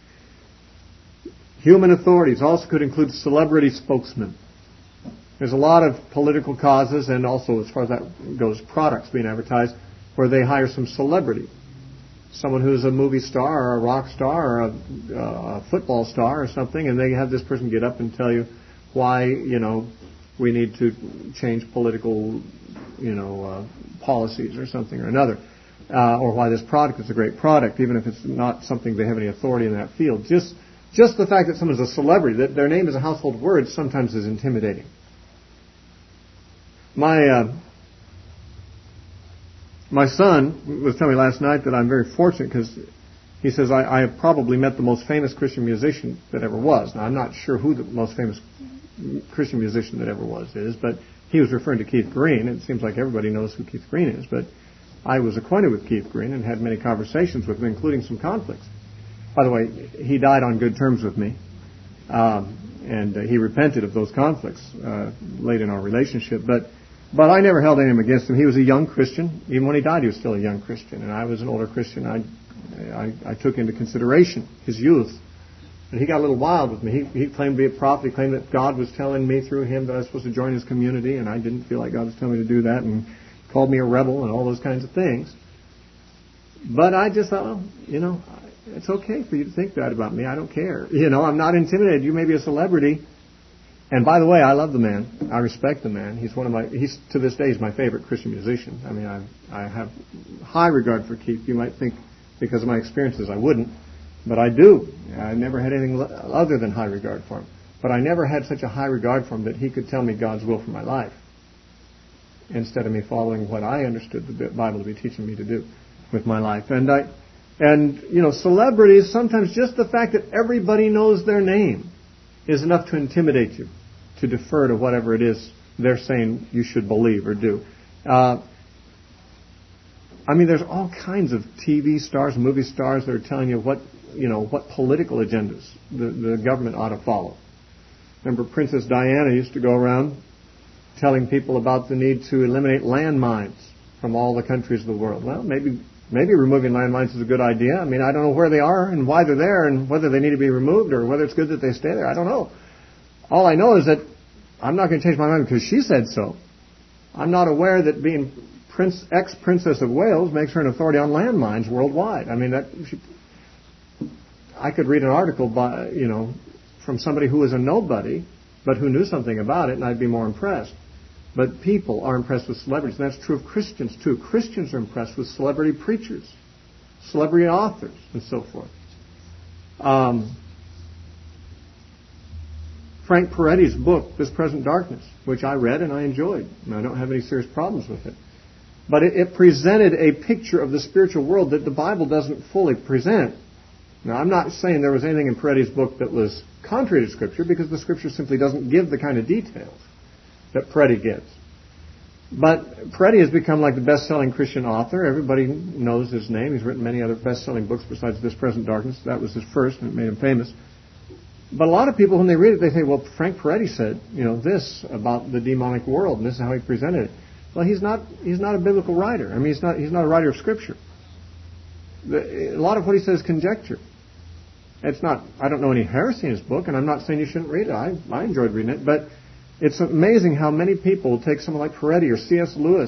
Speaker 1: Human authorities also could include celebrity spokesmen. There's a lot of political causes, and also, as far as that goes, products being advertised, where they hire some celebrity. Someone who's a movie star or a rock star or a football star or something, and they have this person get up and tell you why, we need to change political, policies or something or another, or why this product is a great product, even if it's not something they have any authority in that field. Just the fact that someone's a celebrity, that their name is a household word, sometimes is intimidating. My son was telling me last night that I'm very fortunate because he says I have probably met the most famous Christian musician that ever was. Now, I'm not sure who the most famous Christian musician that ever was is, but he was referring to Keith Green. It seems like everybody knows who Keith Green is, but I was acquainted with Keith Green and had many conversations with him, including some conflicts. By the way, he died on good terms with me, and he repented of those conflicts late in our relationship, But I never held anything against him. He was a young Christian. Even when he died, he was still a young Christian. And I was an older Christian. I took into consideration his youth. And he got a little wild with me. He claimed to be a prophet. He claimed that God was telling me through him that I was supposed to join his community. And I didn't feel like God was telling me to do that. And called me a rebel and all those kinds of things. But I just thought, it's okay for you to think that about me. I don't care. I'm not intimidated. You may be a celebrity. And by the way, I love the man. I respect the man. He's to this day, he's my favorite Christian musician. I mean, I have high regard for Keith. You might think because of my experiences I wouldn't, but I do. I never had anything other than high regard for him. But I never had such a high regard for him that he could tell me God's will for my life instead of me following what I understood the Bible to be teaching me to do with my life. And celebrities, sometimes just the fact that everybody knows their name is enough to intimidate you, to defer to whatever it is they're saying you should believe or do. There's all kinds of TV stars, movie stars that are telling you what political agendas the government ought to follow. Remember, Princess Diana used to go around telling people about the need to eliminate landmines from all the countries of the world. Well, maybe removing landmines is a good idea. I don't know where they are and why they're there and whether they need to be removed or whether it's good that they stay there. I don't know. All I know is that I'm not going to change my mind because she said so. I'm not aware that being ex-Princess of Wales makes her an authority on landmines worldwide. I could read an article from somebody who was a nobody but who knew something about it, and I'd be more impressed. But people are impressed with celebrities, and that's true of Christians too. Christians are impressed with celebrity preachers, celebrity authors, and so forth. Frank Peretti's book, This Present Darkness, which I read and I enjoyed. And I don't have any serious problems with it. But it presented a picture of the spiritual world that the Bible doesn't fully present. Now, I'm not saying there was anything in Peretti's book that was contrary to Scripture, because the Scripture simply doesn't give the kind of details that Peretti gives. But Peretti has become like the best-selling Christian author. Everybody knows his name. He's written many other best-selling books besides This Present Darkness. That was his first, and it made him famous. But a lot of people, when they read it, they say, well, Frank Peretti said, this about the demonic world, and this is how he presented it. Well, he's not a biblical writer. I mean, he's not a writer of Scripture. A lot of what he says is conjecture. It's not, I don't know any heresy in his book, and I'm not saying you shouldn't read it. I enjoyed reading it, but it's amazing how many people take someone like Peretti or C.S. Lewis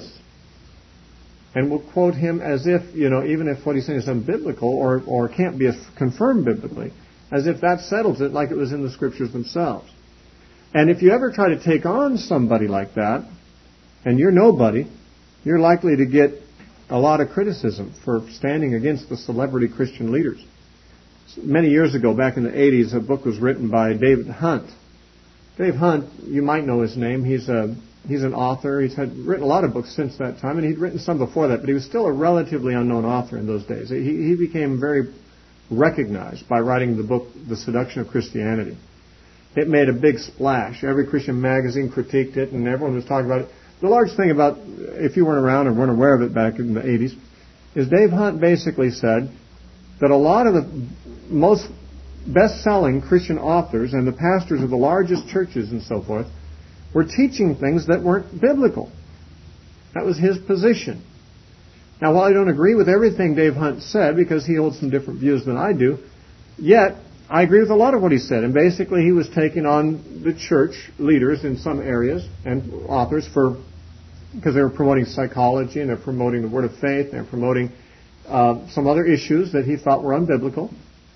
Speaker 1: and will quote him as if, even if what he's saying is unbiblical or can't be confirmed biblically, as if that settles it like it was in the Scriptures themselves. And if you ever try to take on somebody like that, and you're nobody, you're likely to get a lot of criticism for standing against the celebrity Christian leaders. Many years ago, back in the 80s, a book was written by David Hunt. Dave Hunt, you might know his name. He's an author. He's written a lot of books since that time, and he'd written some before that, but he was still a relatively unknown author in those days. He became very recognized by writing the book, The Seduction of Christianity. It made a big splash. Every Christian magazine critiqued it, and everyone was talking about it. The large thing about, if you weren't around or weren't aware of it back in the 80s, is Dave Hunt basically said that a lot of the most best-selling Christian authors and the pastors of the largest churches and so forth were teaching things that weren't biblical. That was his position. Now, while I don't agree with everything Dave Hunt said, because he holds some different views than I do, yet I agree with a lot of what he said. And basically he was taking on the church leaders in some areas and authors because they were promoting psychology and they're promoting the Word of Faith, they're promoting some other issues that he thought were unbiblical.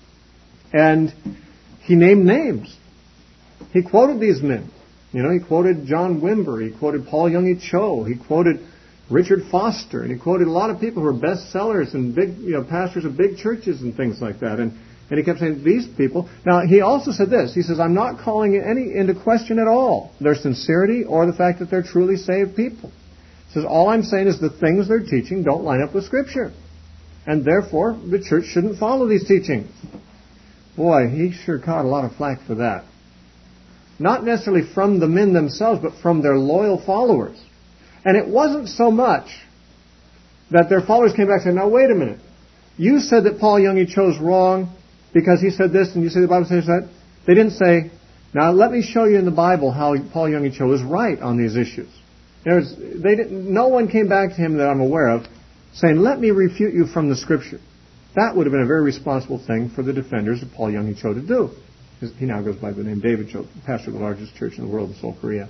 Speaker 1: And he named names. He quoted these men. He quoted John Wimber. He quoted Paul Young Cho. He quoted Richard Foster. And he quoted a lot of people who are bestsellers and big, pastors of big churches and things like that. And he kept saying, these people. Now, he also said this. He says, I'm not calling any into question at all their sincerity or the fact that they're truly saved people. He says, all I'm saying is the things they're teaching don't line up with Scripture. And therefore, the church shouldn't follow these teachings. Boy, he sure caught a lot of flack for that. Not necessarily from the men themselves, but from their loyal followers. And it wasn't so much that their followers came back and said, now wait a minute. You said that Paul Young Cho's wrong because he said this and you say the Bible says that. They didn't say, now let me show you in the Bible how Paul Young Cho is right on these issues. No one came back to him that I'm aware of saying, let me refute you from the Scripture. That would have been a very responsible thing for the defenders of Paul Young Cho to do. He now goes by the name David Cho, pastor of the largest church in the world in Seoul, Korea.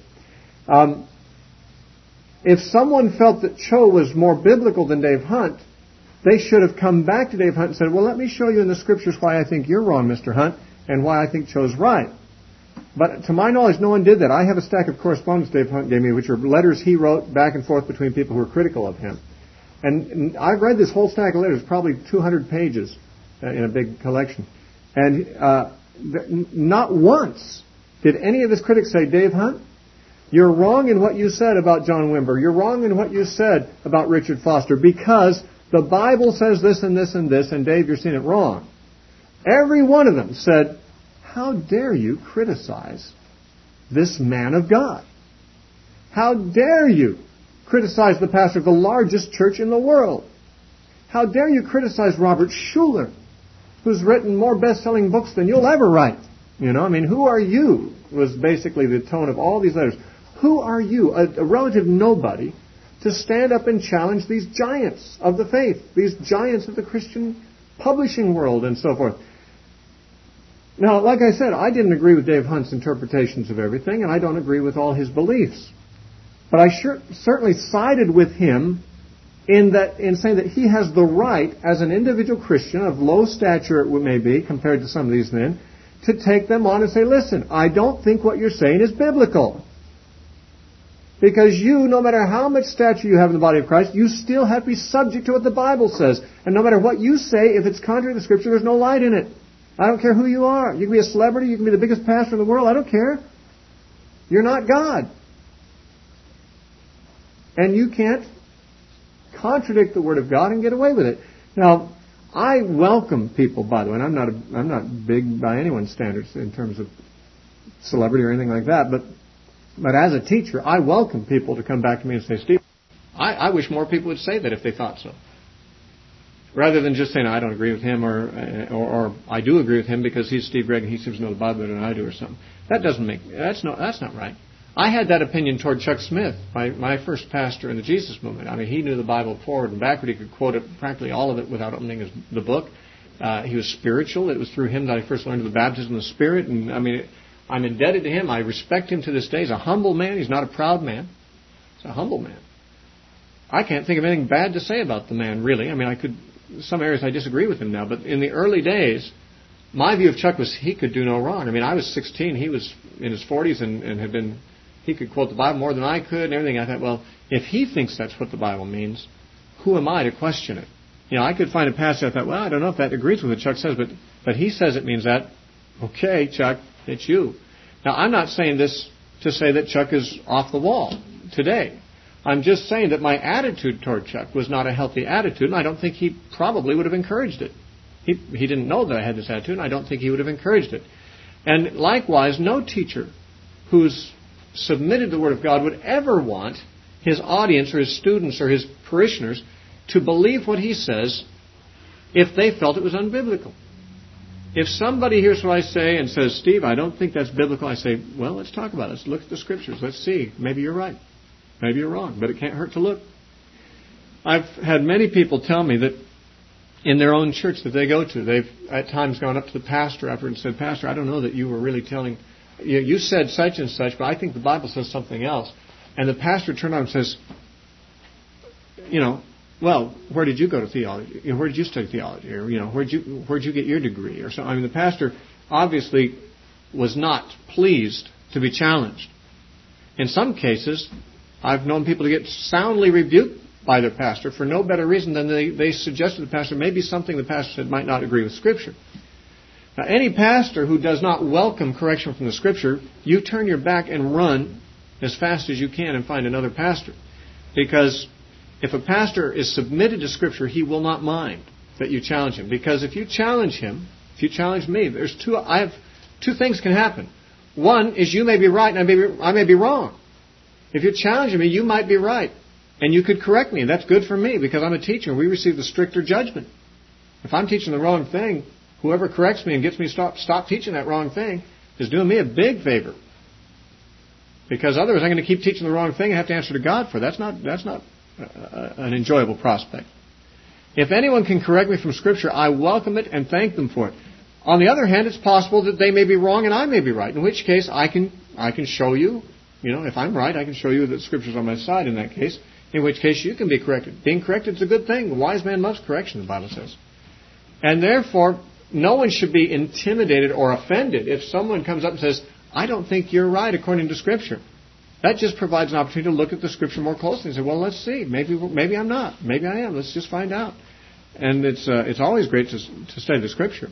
Speaker 1: If someone felt that Cho was more biblical than Dave Hunt, they should have come back to Dave Hunt and said, well, let me show you in the Scriptures why I think you're wrong, Mr. Hunt, and why I think Cho's right. But to my knowledge, no one did that. I have a stack of correspondence Dave Hunt gave me, which are letters he wrote back and forth between people who were critical of him. And I've read this whole stack of letters, probably 200 pages in a big collection. And not once did any of his critics say, Dave Hunt, you're wrong in what you said about John Wimber. You're wrong in what you said about Richard Foster because the Bible says this and this and this, and Dave, you're seeing it wrong. Every one of them said, how dare you criticize this man of God? How dare you criticize the pastor of the largest church in the world? How dare you criticize Robert Schuller, who's written more best-selling books than you'll ever write? Who are you? Was basically the tone of all these letters. Who are you, a relative nobody, to stand up and challenge these giants of the faith, these giants of the Christian publishing world and so forth? Now, like I said, I didn't agree with Dave Hunt's interpretations of everything, and I don't agree with all his beliefs. But I certainly sided with him in saying that he has the right, as an individual Christian of low stature it may be compared to some of these men, to take them on and say, listen, I don't think what you're saying is biblical. Because you, no matter how much stature you have in the body of Christ, you still have to be subject to what the Bible says. And no matter what you say, if it's contrary to the Scripture, there's no light in it. I don't care who you are. You can be a celebrity, you can be the biggest pastor in the world, I don't care. You're not God. And you can't contradict the Word of God and get away with it. Now, I welcome people, by the way, and I'm not big by anyone's standards in terms of celebrity or anything like that, but as a teacher, I welcome people to come back to me and say, Steve, I wish more people would say that if they thought so. Rather than just saying, I don't agree with him, or I do agree with him because he's Steve Gregg and he seems to know the Bible better than I do or something. That's not right. I had that opinion toward Chuck Smith, my first pastor in the Jesus movement. I mean, he knew the Bible forward and backward. He could quote it, practically all of it, without opening the book. He was spiritual. It was through him that I first learned of the baptism of the Spirit. And I mean, I'm indebted to him. I respect him to this day. He's a humble man. He's not a proud man. He's a humble man. I can't think of anything bad to say about the man, really. I mean, some areas I disagree with him now, but in the early days, my view of Chuck was he could do no wrong. I mean, I was 16. He was in his 40s and he could quote the Bible more than I could and everything. I thought, well, if he thinks that's what the Bible means, who am I to question it? You know, I could find a passage. I thought, well, I don't know if that agrees with what Chuck says, but he says it means that. Okay, Chuck, it's you. Now, I'm not saying this to say that Chuck is off the wall today. I'm just saying that my attitude toward Chuck was not a healthy attitude, and I don't think he probably would have encouraged it. He didn't know that I had this attitude, and I don't think he would have encouraged it. And likewise, no teacher who's submitted to the Word of God would ever want his audience or his students or his parishioners to believe what he says if they felt it was unbiblical. If somebody hears what I say and says, Steve, I don't think that's biblical, I say, well, let's talk about it. Let's look at the Scriptures. Let's see. Maybe you're right. Maybe you're wrong. But it can't hurt to look. I've had many people tell me that in their own church that they go to, they've at times gone up to the pastor after and said, Pastor, I don't know that you were really telling... You said such and such, but I think the Bible says something else. And the pastor turned on and says, well, where did you go to theology? Where did you study theology? Or, where'd you get your degree? Or something. I mean, the pastor obviously was not pleased to be challenged. In some cases, I've known people to get soundly rebuked by their pastor for no better reason than they suggested to the pastor maybe something the pastor said might not agree with Scripture. Now, any pastor who does not welcome correction from the Scripture, you turn your back and run as fast as you can and find another pastor. Because if a pastor is submitted to Scripture, he will not mind that you challenge him. Because if you challenge him, if you challenge me, two things can happen. One is you may be right and I may be wrong. If you're challenging me, you might be right. And you could correct me. And that's good for me because I'm a teacher and we receive the stricter judgment. If I'm teaching the wrong thing, whoever corrects me and gets me to stop teaching that wrong thing is doing me a big favor. Because otherwise I'm going to keep teaching the wrong thing and have to answer to God for it. That's not an enjoyable prospect. If anyone can correct me from Scripture, I welcome it and thank them for it. On the other hand, it's possible that they may be wrong and I may be right, in which case I can show you, if I'm right, I can show you that Scripture's on my side in that case, in which case you can be corrected. Being corrected is a good thing. The wise man loves correction, the Bible says. And therefore, no one should be intimidated or offended if someone comes up and says, I don't think you're right according to Scripture. That just provides an opportunity to look at the Scripture more closely and say, well, let's see. Maybe I'm not. Maybe I am. Let's just find out. And it's always great to study the Scripture.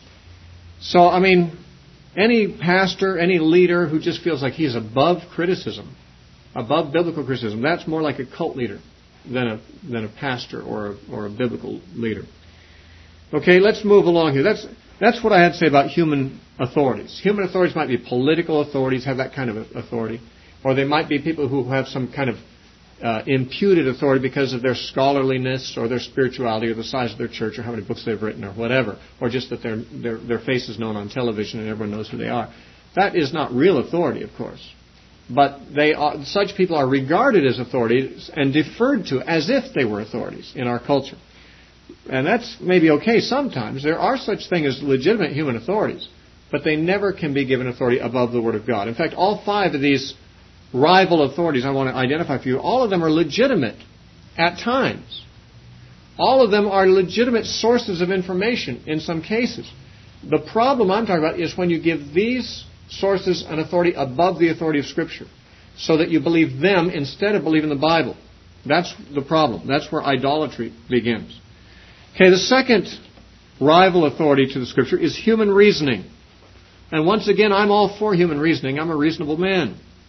Speaker 1: So, I mean, any pastor, any leader who just feels like he's above criticism, above biblical criticism, that's more like a cult leader than a pastor or a biblical leader. Okay, let's move along here. That's what I had to say about human authorities. Human authorities might be political authorities, have that kind of authority. Or they might be people who have some kind of imputed authority because of their scholarliness or their spirituality or the size of their church or how many books they've written or whatever. Or just that their face is known on television and everyone knows who they are. That is not real authority, of course. But such people are regarded as authorities and deferred to as if they were authorities in our culture. And that's maybe okay sometimes. There are such things as legitimate human authorities, but they never can be given authority above the Word of God. In fact, all five of these rival authorities I want to identify for you, all of them are legitimate at times. All of them are legitimate sources of information in some cases. The problem I'm talking about is when you give these sources an authority above the authority of Scripture, so that you believe them instead of believing the Bible. That's the problem. That's where idolatry begins. Okay, the second rival authority to the Scripture is human reasoning. And once again, I'm all for human reasoning. I'm a reasonable man.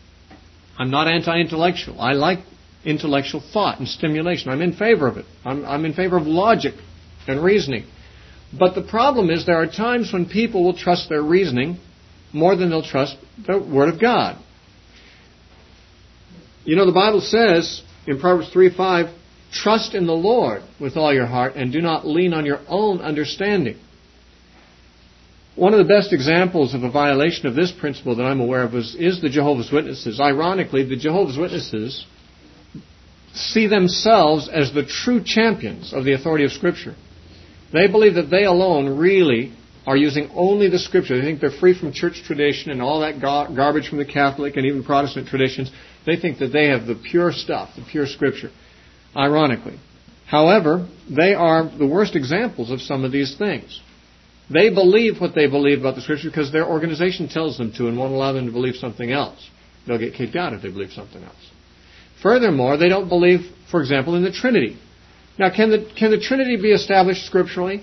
Speaker 1: I'm not anti-intellectual. I like intellectual thought and stimulation. I'm in favor of it. I'm in favor of logic and reasoning. But the problem is there are times when people will trust their reasoning more than they'll trust the Word of God. You know, the Bible says in Proverbs 3:5, trust in the Lord with all your heart and do not lean on your own understanding. One of the best examples of a violation of this principle that I'm aware of is the Jehovah's Witnesses. Ironically, the Jehovah's Witnesses see themselves as the true champions of the authority of Scripture. They believe that they alone really are using only the Scripture. They think they're free from church tradition and all that garbage from the Catholic and even Protestant traditions. They think that they have the pure stuff, the pure Scripture, ironically. However, they are the worst examples of some of these things. They believe what they believe about the Scripture because their organization tells them to and won't allow them to believe something else. They'll get kicked out if they believe something else. Furthermore, they don't believe, for example, in the Trinity. Now, can the Trinity be established scripturally?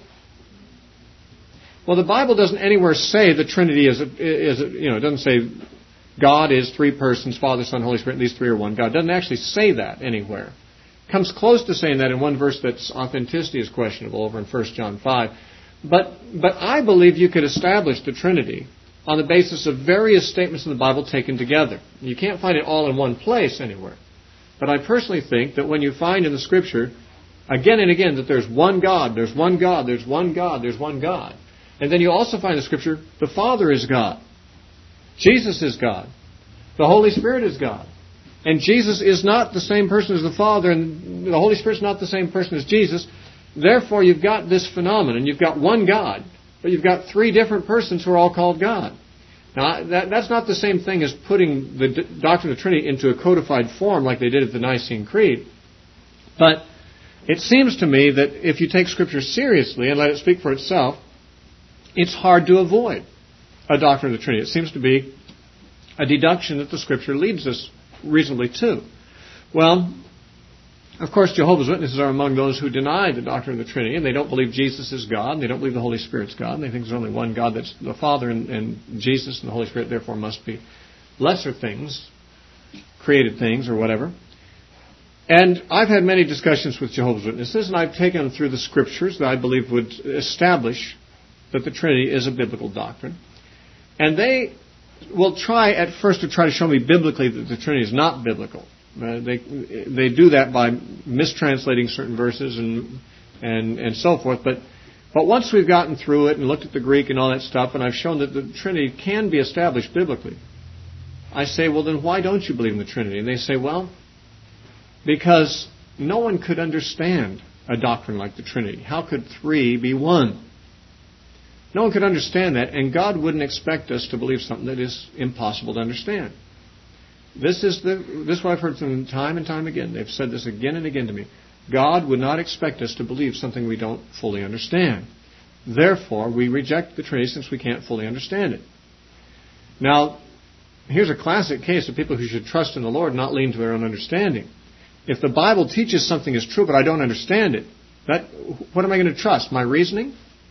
Speaker 1: Well, the Bible doesn't anywhere say the Trinity it doesn't say God is three persons, Father, Son, Holy Spirit, and these three are one God. It doesn't actually say that anywhere. It comes close to saying that in one verse that's authenticity is questionable over in 1 John 5. But I believe you could establish the Trinity on the basis of various statements in the Bible taken together. You can't find it all in one place anywhere. But I personally think that when you find in the Scripture, again and again, that there's one God, there's one God, there's one God, there's one God. And then you also find in the Scripture, the Father is God. Jesus is God. The Holy Spirit is God. And Jesus is not the same person as the Father, and the Holy Spirit is not the same person as Jesus. Therefore, you've got this phenomenon. You've got one God, but you've got three different persons who are all called God. Now, that's not the same thing as putting the doctrine of the Trinity into a codified form like they did at the Nicene Creed. But it seems to me that if you take Scripture seriously and let it speak for itself, it's hard to avoid a doctrine of the Trinity. It seems to be a deduction that the Scripture leads us reasonably to. Well, of course, Jehovah's Witnesses are among those who deny the doctrine of the Trinity, and they don't believe Jesus is God, and they don't believe the Holy Spirit's God, and they think there's only one God, that's the Father, and Jesus and the Holy Spirit therefore must be lesser things, created things, or whatever. And I've had many discussions with Jehovah's Witnesses, and I've taken them through the Scriptures that I believe would establish that the Trinity is a biblical doctrine. And they will try at first to show me biblically that the Trinity is not biblical. They do that by mistranslating certain verses and so forth. But once we've gotten through it and looked at the Greek and all that stuff, and I've shown that the Trinity can be established biblically, I say, well, then why don't you believe in the Trinity? And they say, well, because no one could understand a doctrine like the Trinity. How could three be one? No one could understand that, and God wouldn't expect us to believe something that is impossible to understand. This is what I've heard from them time and time again. They've said this again and again to me. God would not expect us to believe something we don't fully understand. Therefore, we reject the Trinity since we can't fully understand it. Now, here's a classic case of people who should trust in the Lord and not lean to their own understanding. If the Bible teaches something is true, but I don't understand it, what am I going to trust? My reasoning?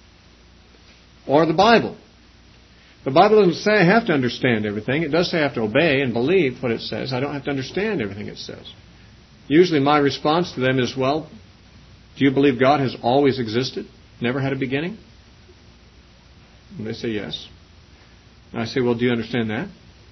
Speaker 1: Or the Bible? The Bible doesn't say I have to understand everything. It does say I have to obey and believe what it says. I don't have to understand everything it says. Usually my response to them is, well, do you believe God has always existed? Never had a beginning? And they say yes. And I say, well, do you understand that?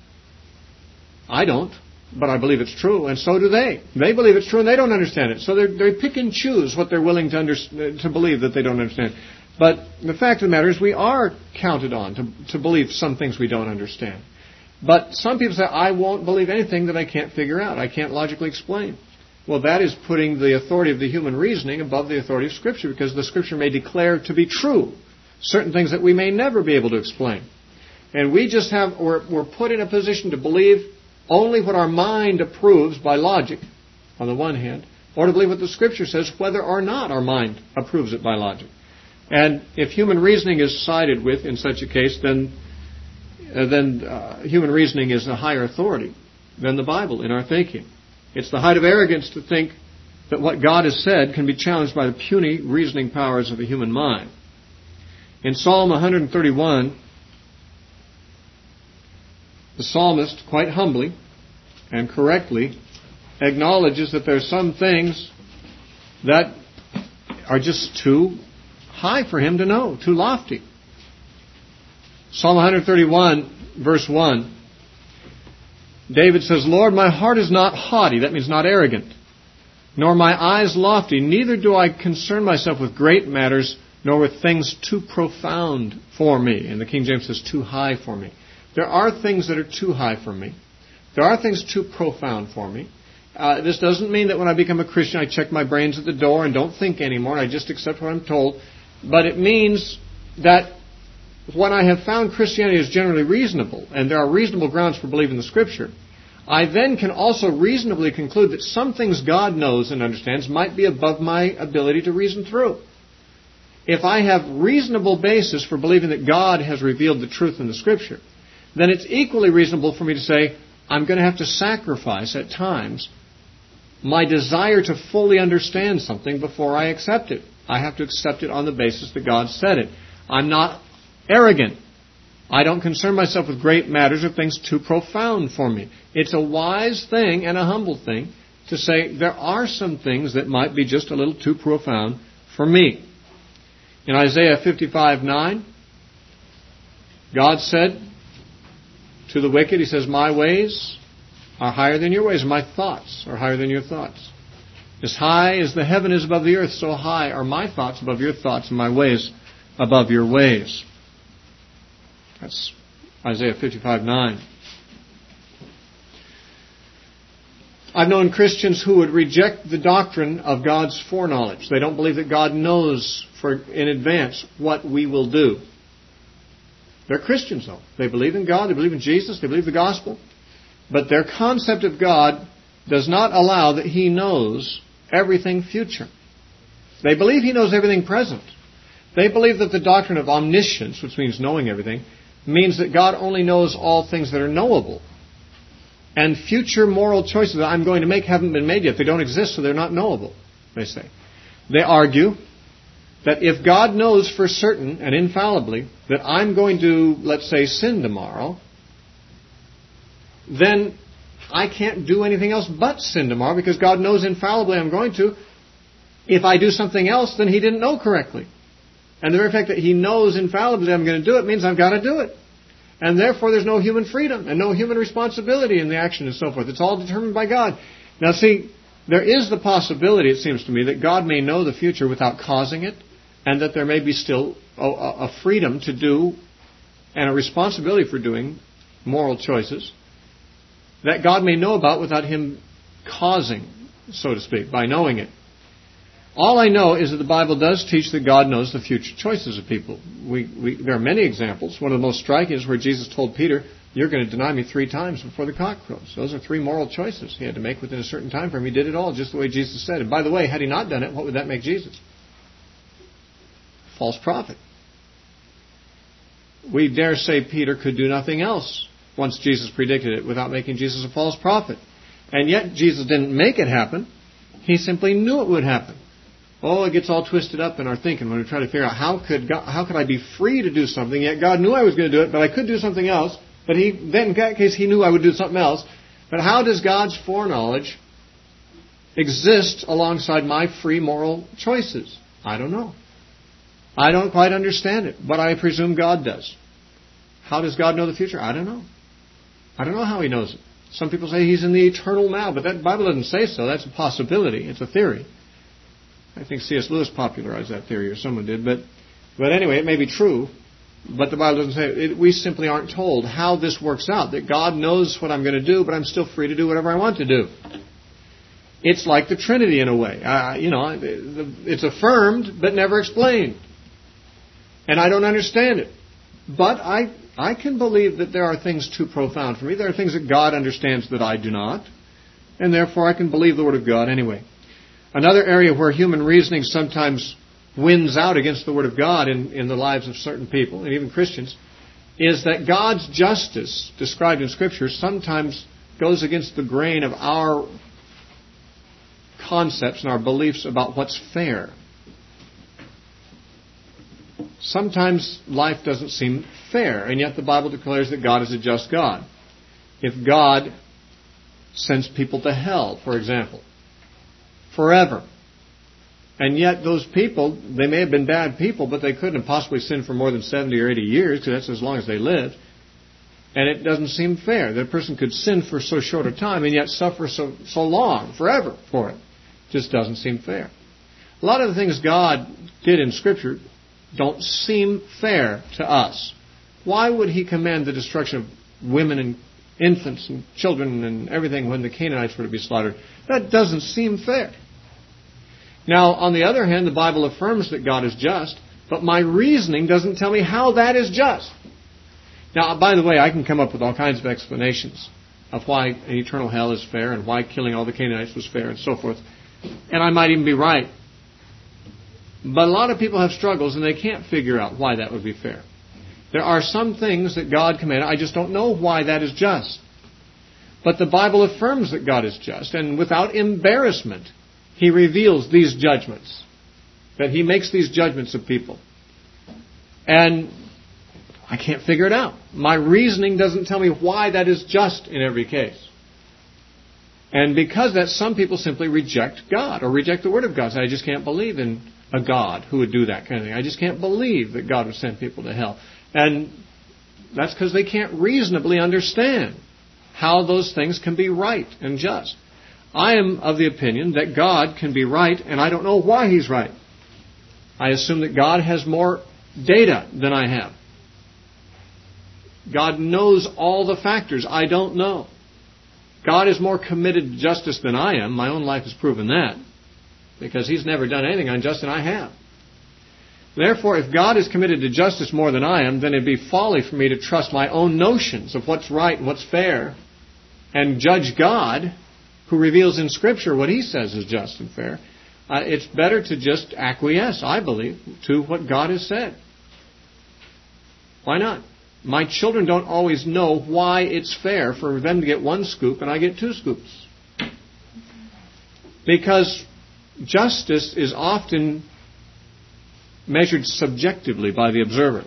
Speaker 1: I don't, but I believe it's true, and so do they. They believe it's true and they don't understand it. So they pick and choose what they're willing to believe that they don't understand. But the fact of the matter is we are counted on to believe some things we don't understand. But some people say, I won't believe anything that I can't figure out. I can't logically explain. Well, that is putting the authority of the human reasoning above the authority of Scripture, because the Scripture may declare to be true certain things that we may never be able to explain. And we're put in a position to believe only what our mind approves by logic, on the one hand, or to believe what the Scripture says, whether or not our mind approves it by logic. And if human reasoning is sided with in such a case, then human reasoning is a higher authority than the Bible in our thinking. It's the height of arrogance to think that what God has said can be challenged by the puny reasoning powers of the human mind. In Psalm 131, the psalmist, quite humbly and correctly acknowledges that there are some things that are just too high for him to know, too lofty. Psalm 131, verse 1, David says, Lord, my heart is not haughty, that means not arrogant, nor my eyes lofty, neither do I concern myself with great matters, nor with things too profound for me. And the King James says, too high for me. There are things that are too high for me. There are things too profound for me. This doesn't mean that when I become a Christian, I check my brains at the door and don't think anymore, and I just accept what I'm told. But it means that when I have found Christianity is generally reasonable, and there are reasonable grounds for believing the Scripture, I then can also reasonably conclude that some things God knows and understands might be above my ability to reason through. If I have reasonable basis for believing that God has revealed the truth in the Scripture, then it's equally reasonable for me to say, I'm going to have to sacrifice at times my desire to fully understand something before I accept it. I have to accept it on the basis that God said it. I'm not arrogant. I don't concern myself with great matters or things too profound for me. It's a wise thing and a humble thing to say there are some things that might be just a little too profound for me. In Isaiah 55:9, God said to the wicked, He says, my ways are higher than your ways. My thoughts are higher than your thoughts. As high as the heaven is above the earth, so high are my thoughts above your thoughts and my ways above your ways. That's Isaiah 55:9. I've known Christians who would reject the doctrine of God's foreknowledge. They don't believe that God knows in advance what we will do. They're Christians, though. They believe in God, they believe in Jesus, they believe the gospel. But their concept of God does not allow that He knows everything future. They believe He knows everything present. They believe that the doctrine of omniscience, which means knowing everything, means that God only knows all things that are knowable. And future moral choices that I'm going to make haven't been made yet. They don't exist, so they're not knowable, they say. They argue that if God knows for certain and infallibly that I'm going to, let's say, sin tomorrow, then I can't do anything else but sin tomorrow because God knows infallibly I'm going to. If I do something else, then He didn't know correctly. And the very fact that He knows infallibly I'm going to do it means I've got to do it. And therefore there's no human freedom and no human responsibility in the action and so forth. It's all determined by God. Now see, there is the possibility, it seems to me, that God may know the future without causing it, and that there may be still a freedom to do and a responsibility for doing moral choices that God may know about without Him causing, so to speak, by knowing it. All I know is that the Bible does teach that God knows the future choices of people. There are many examples. One of the most striking is where Jesus told Peter, you're going to deny me 3 times before the cock crows. Those are 3 moral choices He had to make within a certain time frame. He did it all just the way Jesus said. And by the way, had He not done it, what would that make Jesus? False prophet. We dare say Peter could do nothing else once Jesus predicted it without making Jesus a false prophet. And yet Jesus didn't make it happen. He simply knew it would happen. Oh, it gets all twisted up in our thinking when we try to figure out how could I be free to do something, yet God knew I was going to do it, but I could do something else. But then in that case He knew I would do something else. But how does God's foreknowledge exist alongside my free moral choices? I don't know. I don't quite understand it, but I presume God does. How does God know the future? I don't know. I don't know how He knows it. Some people say He's in the eternal now, but that Bible doesn't say so. That's a possibility. It's a theory. I think C.S. Lewis popularized that theory, or someone did. But anyway, it may be true, but the Bible doesn't say it. We simply aren't told how this works out, that God knows what I'm going to do, but I'm still free to do whatever I want to do. It's like the Trinity in a way. It's affirmed, but never explained. And I don't understand it. But I can believe that there are things too profound for me. There are things that God understands that I do not. And therefore I can believe the Word of God anyway. Another area where human reasoning sometimes wins out against the Word of God in the lives of certain people, and even Christians, is that God's justice, described in Scripture, sometimes goes against the grain of our concepts and our beliefs about what's fair. Sometimes life doesn't seem fair, and yet the Bible declares that God is a just God. If God sends people to hell, for example, forever. And yet those people, they may have been bad people, but they couldn't have possibly sinned for more than 70 or 80 years, because that's as long as they lived. And it doesn't seem fair that a person could sin for so short a time and yet suffer so long, forever, for it. Just doesn't seem fair. A lot of the things God did in Scripture don't seem fair to us. Why would He command the destruction of women and infants and children and everything when the Canaanites were to be slaughtered? That doesn't seem fair. Now, on the other hand, the Bible affirms that God is just, but my reasoning doesn't tell me how that is just. Now, by the way, I can come up with all kinds of explanations of why an eternal hell is fair and why killing all the Canaanites was fair and so forth. And I might even be right. But a lot of people have struggles and they can't figure out why that would be fair. There are some things that God commanded. I just don't know why that is just. But the Bible affirms that God is just, and without embarrassment, He reveals these judgments. That He makes these judgments of people. And I can't figure it out. My reasoning doesn't tell me why that is just in every case. And because of that, some people simply reject God or reject the Word of God. So I just can't believe in a God who would do that kind of thing. I just can't believe that God would send people to hell. And that's because they can't reasonably understand how those things can be right and just. I am of the opinion that God can be right, and I don't know why He's right. I assume that God has more data than I have. God knows all the factors I don't know. God is more committed to justice than I am. My own life has proven that. Because He's never done anything unjust, and I have. Therefore, if God is committed to justice more than I am, then it'd be folly for me to trust my own notions of what's right and what's fair and judge God, who reveals in Scripture what He says is just and fair. It's better to just acquiesce, I believe, to what God has said. Why not? My children don't always know why it's fair for them to get one scoop and I get 2 scoops. Because justice is often measured subjectively by the observer.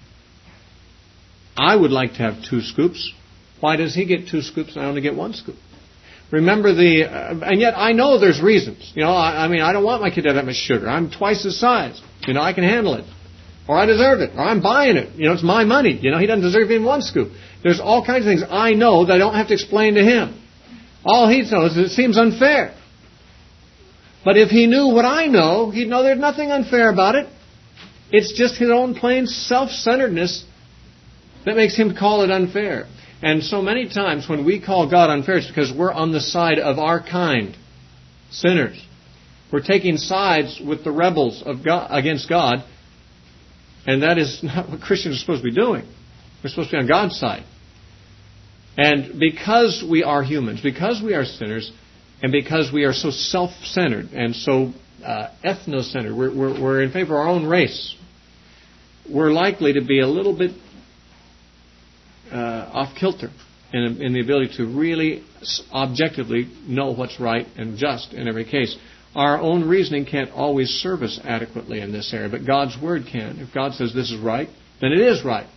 Speaker 1: I would like to have 2 scoops. Why does he get 2 scoops and I only get 1 scoop? Remember and yet I know there's reasons. I mean, I don't want my kid to have that much sugar. I'm twice his size. I can handle it. Or I deserve it. Or I'm buying it. It's my money. He doesn't deserve even 1 scoop. There's all kinds of things I know that I don't have to explain to him. All he knows is it seems unfair. But if he knew what I know, he'd know there's nothing unfair about it. It's just his own plain self-centeredness that makes him call it unfair. And so many times when we call God unfair, it's because we're on the side of our kind, sinners. We're taking sides with the rebels of God, against God. And that is not what Christians are supposed to be doing. We're supposed to be on God's side. And because we are humans, because we are sinners, and because we are so self-centered and so ethnocentered, we're in favor of our own race, we're likely to be a little bit off-kilter in the ability to really objectively know what's right and just in every case. Our own reasoning can't always serve us adequately in this area, but God's Word can. If God says this is right, then it is right.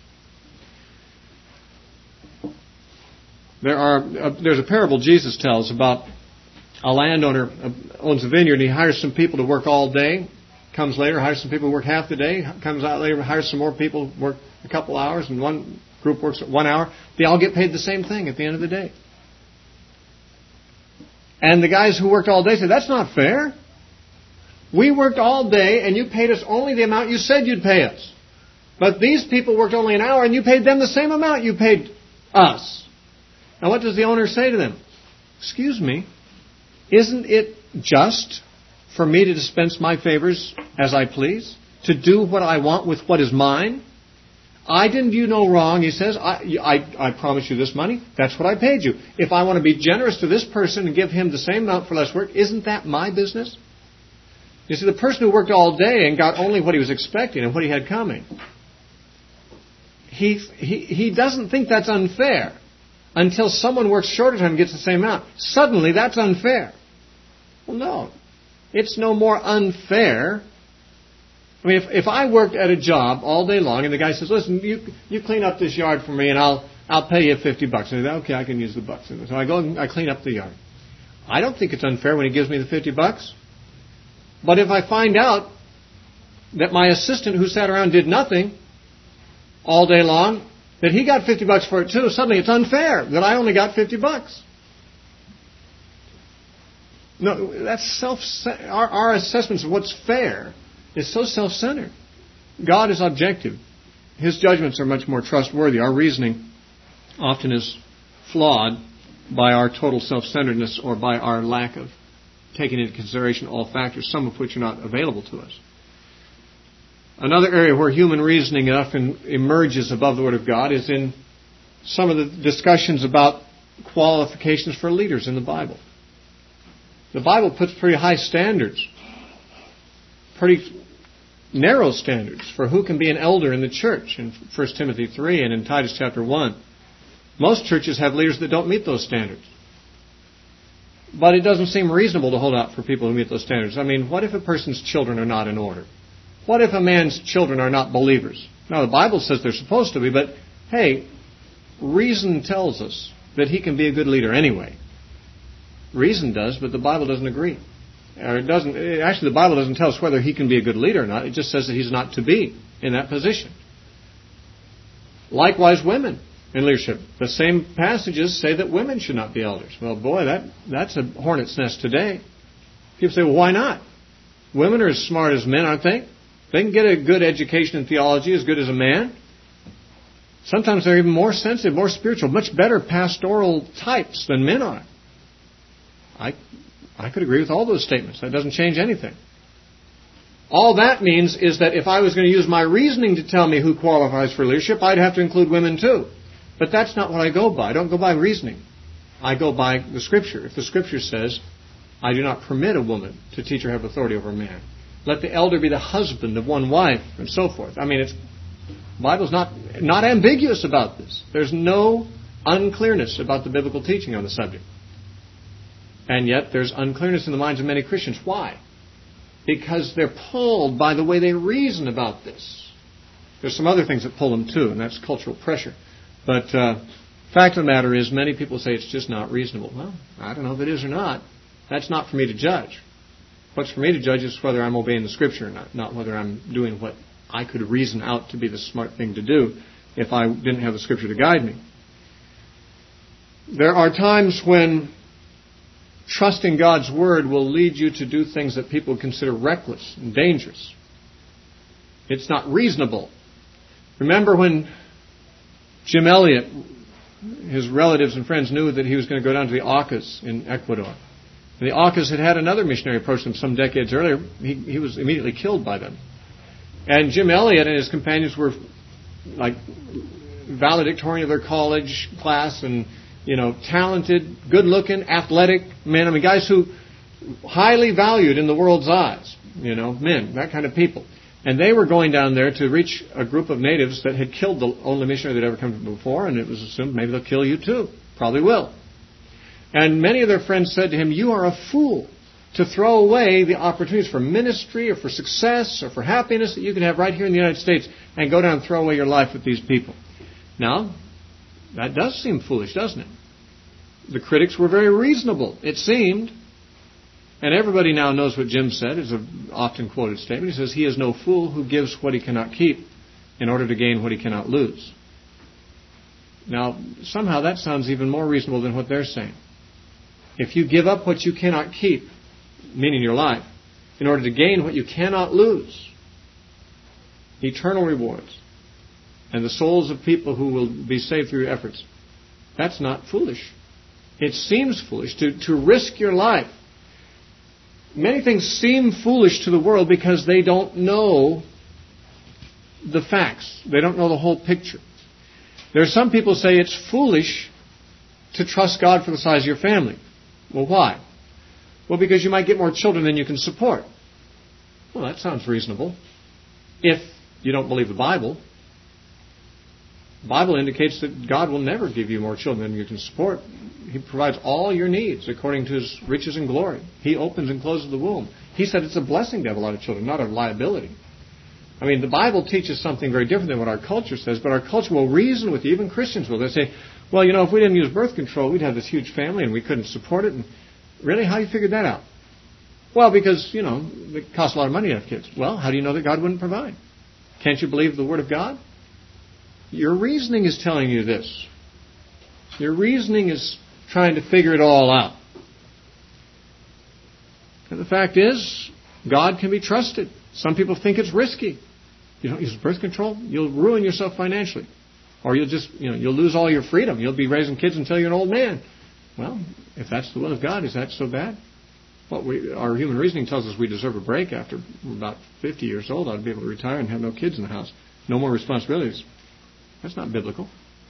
Speaker 1: There's a parable Jesus tells about a landowner owns a vineyard and he hires some people to work all day, comes later, hires some people to work half the day, comes out later, hires some more people to work a couple hours, and one group works 1 hour. They all get paid the same thing at the end of the day. And the guys who worked all day said, that's not fair. We worked all day and you paid us only the amount you said you'd pay us. But these people worked only an hour and you paid them the same amount you paid us. Now what does the owner say to them? Excuse me, isn't it just for me to dispense my favors as I please? To do what I want with what is mine? I didn't do no wrong, he says. I promised you this money. That's what I paid you. If I want to be generous to this person and give him the same amount for less work, isn't that my business? You see, the person who worked all day and got only what he was expecting and what he had coming, he doesn't think that's unfair until someone works shorter time and gets the same amount. Suddenly, that's unfair. Well, no. It's no more unfair. I mean, if I worked at a job all day long and the guy says, listen, you clean up this yard for me and I'll I'll pay you $50. And I say, okay, I can use the bucks. And so I go and I clean up the yard. I don't think it's unfair when he gives me the $50. But if I find out that my assistant who sat around did nothing all day long, that he got $50 for it too, suddenly it's unfair that I only got $50. No, that's our assessments of what's fair is so self-centered. God is objective. His judgments are much more trustworthy. Our reasoning often is flawed by our total self-centeredness or by our lack of taking into consideration all factors, some of which are not available to us. Another area where human reasoning often emerges above the Word of God is in some of the discussions about qualifications for leaders in the Bible. The Bible puts pretty high standards, pretty narrow standards for who can be an elder in the church in 1 Timothy 3 and in Titus chapter 1. Most churches have leaders that don't meet those standards. But it doesn't seem reasonable to hold out for people who meet those standards. I mean, what if a person's children are not in order? What if a man's children are not believers? Now, the Bible says they're supposed to be, but hey, reason tells us that he can be a good leader anyway. Reason does, but the Bible doesn't agree. Or it doesn't. Actually, the Bible doesn't tell us whether he can be a good leader or not. It just says that he's not to be in that position. Likewise, women in leadership. The same passages say that women should not be elders. Well, boy, that's a hornet's nest today. People say, well, why not? Women are as smart as men, aren't they? They can get a good education in theology as good as a man. Sometimes they're even more sensitive, more spiritual, much better pastoral types than men are. I could agree with all those statements. That doesn't change anything. All that means is that if I was going to use my reasoning to tell me who qualifies for leadership, I'd have to include women too. But that's not what I go by. I don't go by reasoning. I go by the Scripture. If the Scripture says, I do not permit a woman to teach or have authority over a man. Let the elder be the husband of one wife, and so forth. I mean, the Bible's not ambiguous about this. There's no unclearness about the biblical teaching on the subject. And yet there's unclearness in the minds of many Christians. Why? Because they're pulled by the way they reason about this. There's some other things that pull them too, and that's cultural pressure. But fact of the matter is, many people say it's just not reasonable. Well, I don't know if it is or not. That's not for me to judge. What's for me to judge is whether I'm obeying the Scripture or not whether I'm doing what I could reason out to be the smart thing to do if I didn't have the Scripture to guide me. There are times when trusting God's Word will lead you to do things that people consider reckless and dangerous. It's not reasonable. Remember when Jim Elliot, his relatives and friends knew that he was going to go down to the Aucas in Ecuador. And the Aucas had another missionary approach them some decades earlier. He was immediately killed by them. And Jim Elliot and his companions were like valedictorian of their college class and, talented, good-looking, athletic men. I mean, guys who highly valued in the world's eyes, men, that kind of people. And they were going down there to reach a group of natives that had killed the only missionary that had ever come before, and it was assumed maybe they'll kill you too. Probably will. And many of their friends said to him, you are a fool to throw away the opportunities for ministry or for success or for happiness that you can have right here in the United States and go down and throw away your life with these people. Now, that does seem foolish, doesn't it? The critics were very reasonable, it seemed. And everybody now knows what Jim said. It's an often quoted statement. He says, he is no fool who gives what he cannot keep in order to gain what he cannot lose. Now, somehow that sounds even more reasonable than what they're saying. If you give up what you cannot keep, meaning your life, in order to gain what you cannot lose, eternal rewards, and the souls of people who will be saved through your efforts, that's not foolish. It seems foolish to risk your life. Many things seem foolish to the world because they don't know the facts. They don't know the whole picture. There are some people who say it's foolish to trust God for the size of your family. Well, why? Well, because you might get more children than you can support. Well, that sounds reasonable. If you don't believe the Bible. The Bible indicates that God will never give you more children than you can support. He provides all your needs according to His riches and glory. He opens and closes the womb. He said it's a blessing to have a lot of children, not a liability. I mean, the Bible teaches something very different than what our culture says, but our culture will reason with you. Even Christians will. They'll say, well, if we didn't use birth control, we'd have this huge family and we couldn't support it. And really, how you figured that out? Well, because, it costs a lot of money to have kids. Well, how do you know that God wouldn't provide? Can't you believe the Word of God? Your reasoning is telling you this. Your reasoning is trying to figure it all out. And the fact is, God can be trusted. Some people think it's risky. You don't use birth control, you'll ruin yourself financially. Or you'll just, you'll lose all your freedom. You'll be raising kids until you're an old man. Well, if that's the will of God, is that so bad? Well, our human reasoning tells us we deserve a break after about 50 years old. I'd be able to retire and have no kids in the house. No more responsibilities. That's not biblical.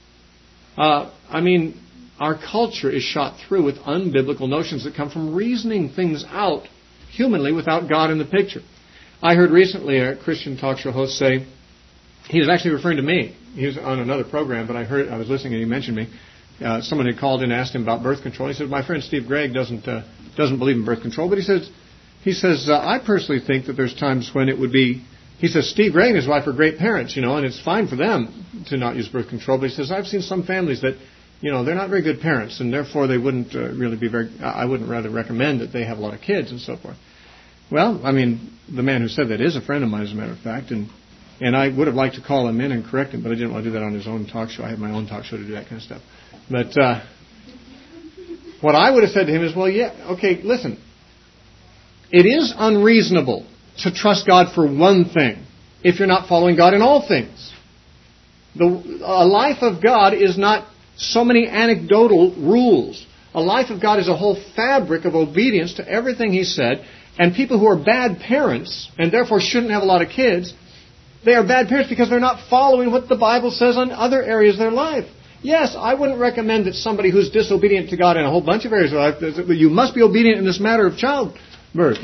Speaker 1: Our culture is shot through with unbiblical notions that come from reasoning things out humanly without God in the picture. I heard recently a Christian talk show host say, he was actually referring to me. He was on another program, but I was listening and he mentioned me. Someone had called in and asked him about birth control. He said, my friend Steve Gregg doesn't believe in birth control, but he says, I personally think that there's times when it would be, he says, Steve Gregg and his wife are great parents, and it's fine for them to not use birth control, but he says, I've seen some families that, they're not very good parents, and therefore they wouldn't really be I wouldn't rather recommend that they have a lot of kids and so forth. Well, the man who said that is a friend of mine, as a matter of fact, and I would have liked to call him in and correct him, but I didn't want to do that on his own talk show. I have my own talk show to do that kind of stuff. But what I would have said to him is, well, yeah, okay, listen. It is unreasonable to trust God for one thing if you're not following God in all things. A life of God is not so many anecdotal rules. A life of God is a whole fabric of obedience to everything He said. And people who are bad parents and therefore shouldn't have a lot of kids, they are bad parents because they're not following what the Bible says on other areas of their life. Yes, I wouldn't recommend that somebody who's disobedient to God in a whole bunch of areas of life, you must be obedient in this matter of childbirth.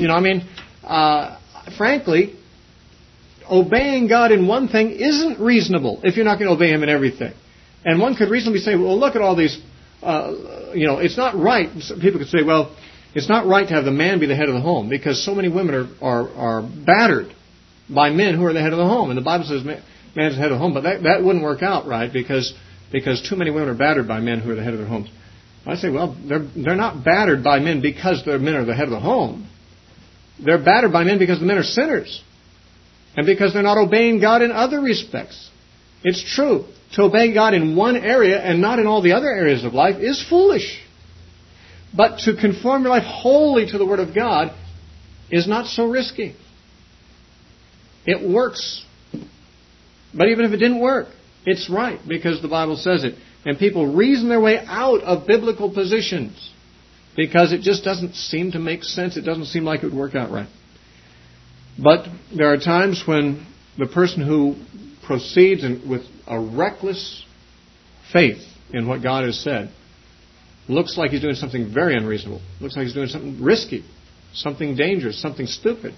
Speaker 1: Frankly, obeying God in one thing isn't reasonable if you're not going to obey Him in everything. And one could reasonably say, well, look at all these, it's not right. People could say, well, it's not right to have the man be the head of the home because so many women are battered by men who are the head of the home. And the Bible says man is the head of the home, but that wouldn't work out right because too many women are battered by men who are the head of their homes. I say, well, they're not battered by men because their men are the head of the home. They're battered by men because the men are sinners. And because they're not obeying God in other respects. It's true. To obey God in one area and not in all the other areas of life is foolish. But to conform your life wholly to the Word of God is not so risky. It works. But even if it didn't work, it's right because the Bible says it. And people reason their way out of biblical positions because it just doesn't seem to make sense. It doesn't seem like it would work out right. But there are times when the person who proceeds with a reckless faith in what God has said looks like he's doing something very unreasonable. Looks like he's doing something risky, something dangerous, something stupid.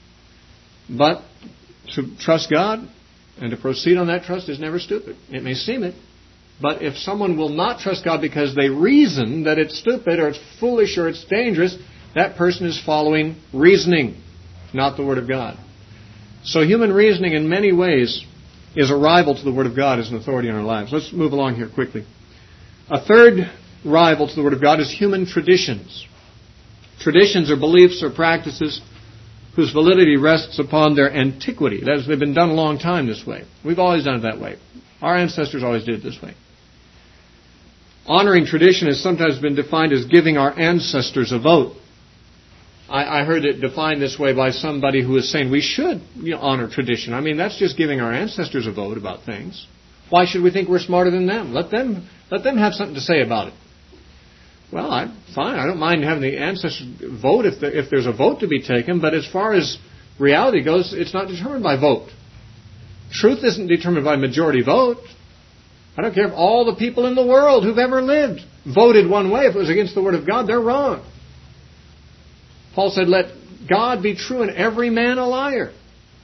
Speaker 1: But to trust God and to proceed on that trust is never stupid. It may seem it, but if someone will not trust God because they reason that it's stupid or it's foolish or it's dangerous, that person is following reasoning, not the Word of God. So human reasoning in many ways is a rival to the Word of God as an authority in our lives. Let's move along here quickly. A third rival to the Word of God is human traditions. Traditions are beliefs or practices whose validity rests upon their antiquity. That is, they've been done a long time this way. We've always done it that way. Our ancestors always did it this way. Honoring tradition has sometimes been defined as giving our ancestors a vote. I heard it defined this way by somebody who was saying we should honor tradition. I mean, that's just giving our ancestors a vote about things. Why should we think we're smarter than them? Let them have something to say about it. Well, fine. I don't mind having the ancestors vote if there's a vote to be taken. But as far as reality goes, it's not determined by vote. Truth isn't determined by majority vote. I don't care if all the people in the world who've ever lived voted one way. If it was against the Word of God, they're wrong. Paul said, let God be true and every man a liar.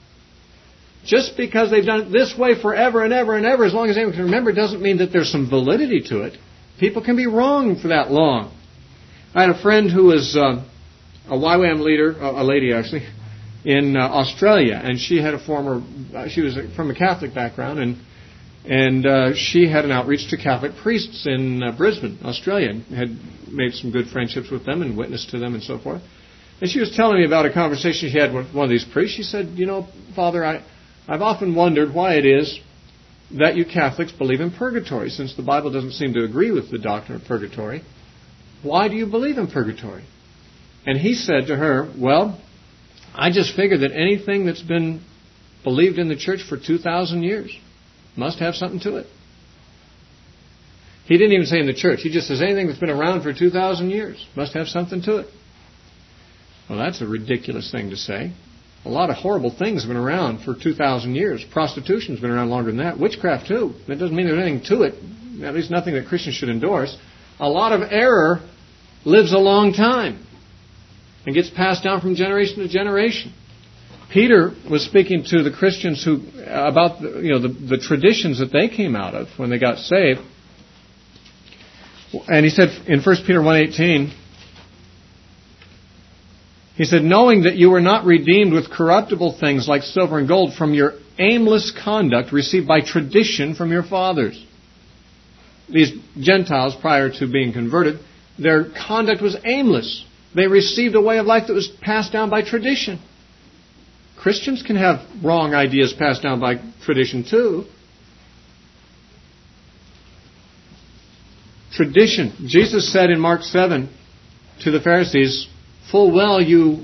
Speaker 1: Just because they've done it this way forever and ever and ever, as long as anyone can remember, doesn't mean that there's some validity to it. People can be wrong for that long. I had a friend who was a YWAM leader, a lady actually, in Australia, and she had she was from a Catholic background, and she had an outreach to Catholic priests in Brisbane, Australia, and had made some good friendships with them and witnessed to them and so forth. And she was telling me about a conversation she had with one of these priests. She said, Father, I've often wondered why it is that you Catholics believe in purgatory, since the Bible doesn't seem to agree with the doctrine of purgatory. Why do you believe in purgatory? And he said to her, well, I just figure that anything that's been believed in the church for 2,000 years must have something to it. He didn't even say in the church. He just says anything that's been around for 2,000 years must have something to it. Well, that's a ridiculous thing to say. A lot of horrible things have been around for 2,000 years. Prostitution's been around longer than that. Witchcraft, too. That doesn't mean there's anything to it. At least nothing that Christians should endorse. A lot of error lives a long time and gets passed down from generation to generation. Peter was speaking to the Christians about the traditions that they came out of when they got saved. And he said in 1 Peter 1:18, he said, knowing that you were not redeemed with corruptible things like silver and gold from your aimless conduct received by tradition from your fathers. These Gentiles, prior to being converted, their conduct was aimless. They received a way of life that was passed down by tradition. Christians can have wrong ideas passed down by tradition too. Tradition. Jesus said in Mark 7 to the Pharisees, full well you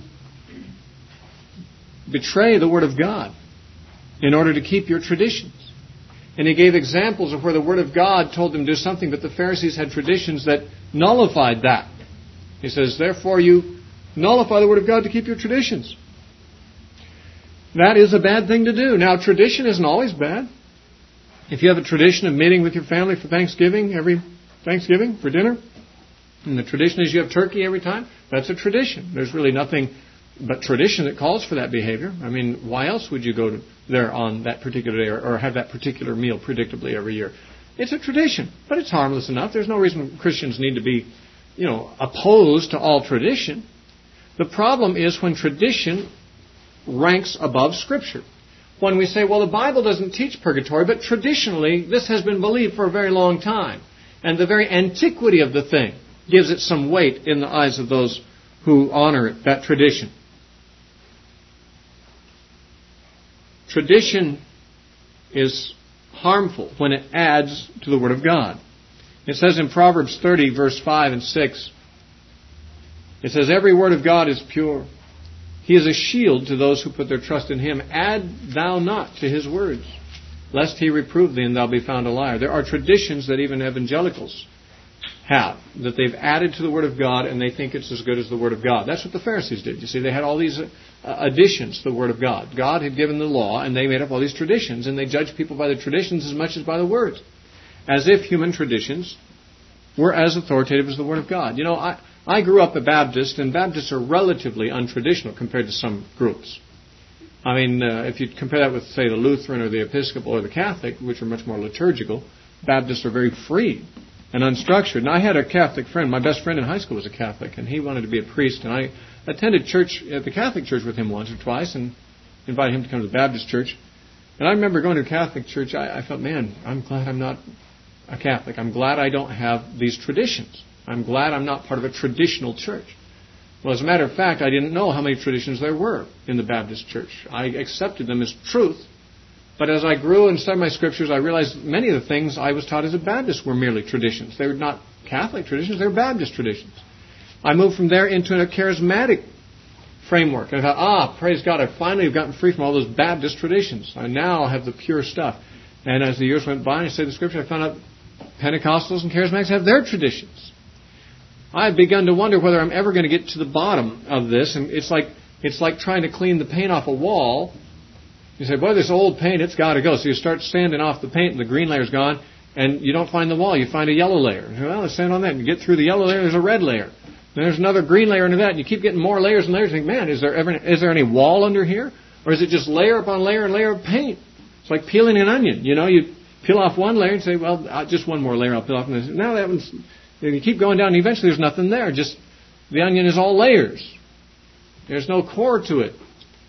Speaker 1: betray the Word of God in order to keep your traditions. And he gave examples of where the Word of God told them to do something, but the Pharisees had traditions that nullified that. He says, therefore you nullify the Word of God to keep your traditions. That is a bad thing to do. Now, tradition isn't always bad. If you have a tradition of meeting with your family for Thanksgiving, every Thanksgiving for dinner, and the tradition is you have turkey every time, that's a tradition. There's really nothing but tradition that calls for that behavior. I mean, why else would you go there on that particular day or have that particular meal predictably every year? It's a tradition, but it's harmless enough. There's no reason Christians need to be, opposed to all tradition. The problem is when tradition ranks above Scripture. When we say, well, the Bible doesn't teach purgatory, but traditionally this has been believed for a very long time. And the very antiquity of the thing gives it some weight in the eyes of those who honor it, that tradition. Tradition is harmful when it adds to the Word of God. It says in Proverbs 30, verse 5 and 6, it says, every word of God is pure. He is a shield to those who put their trust in Him. Add thou not to His words, lest He reprove thee and thou be found a liar. There are traditions that even evangelicals have, that they've added to the Word of God and they think it's as good as the Word of God. That's what the Pharisees did. You see, they had all these additions to the Word of God. God had given the law and they made up all these traditions, and they judged people by the traditions as much as by the words, as if human traditions were as authoritative as the Word of God. I grew up a Baptist, and Baptists are relatively untraditional compared to some groups. I mean, if you compare that with, say, the Lutheran or the Episcopal or the Catholic, which are much more liturgical, Baptists are very free and unstructured. And I had a Catholic friend. My best friend in high school was a Catholic, and he wanted to be a priest. And I attended church at the Catholic church with him once or twice and invited him to come to the Baptist church. And I remember going to a Catholic church. I felt, man, I'm glad I'm not a Catholic. I'm glad I don't have these traditions. I'm glad I'm not part of a traditional church. Well, as a matter of fact, I didn't know how many traditions there were in the Baptist church. I accepted them as truth. But as I grew and studied my scriptures, I realized many of the things I was taught as a Baptist were merely traditions. They were not Catholic traditions, they were Baptist traditions. I moved from there into a charismatic framework. And I thought, praise God, I finally have gotten free from all those Baptist traditions. I now have the pure stuff. And as the years went by and I studied the scripture, I found out Pentecostals and Charismatics have their traditions. I had begun to wonder whether I'm ever going to get to the bottom of this. And it's like trying to clean the paint off a wall. You say, boy, this old paint, it's got to go. So you start sanding off the paint and the green layer's gone, and you don't find the wall. You find a yellow layer. You say, well, let's sand on that. And you get through the yellow layer, there's a red layer. Then there's another green layer under that, and you keep getting more layers and layers. You think, man, is there any wall under here? Or is it just layer upon layer and layer of paint? It's like peeling an onion. You peel off one layer and say, well, just one more layer I'll peel off. And now that one's... You keep going down, and eventually there's nothing there. Just the onion is all layers. There's no core to it.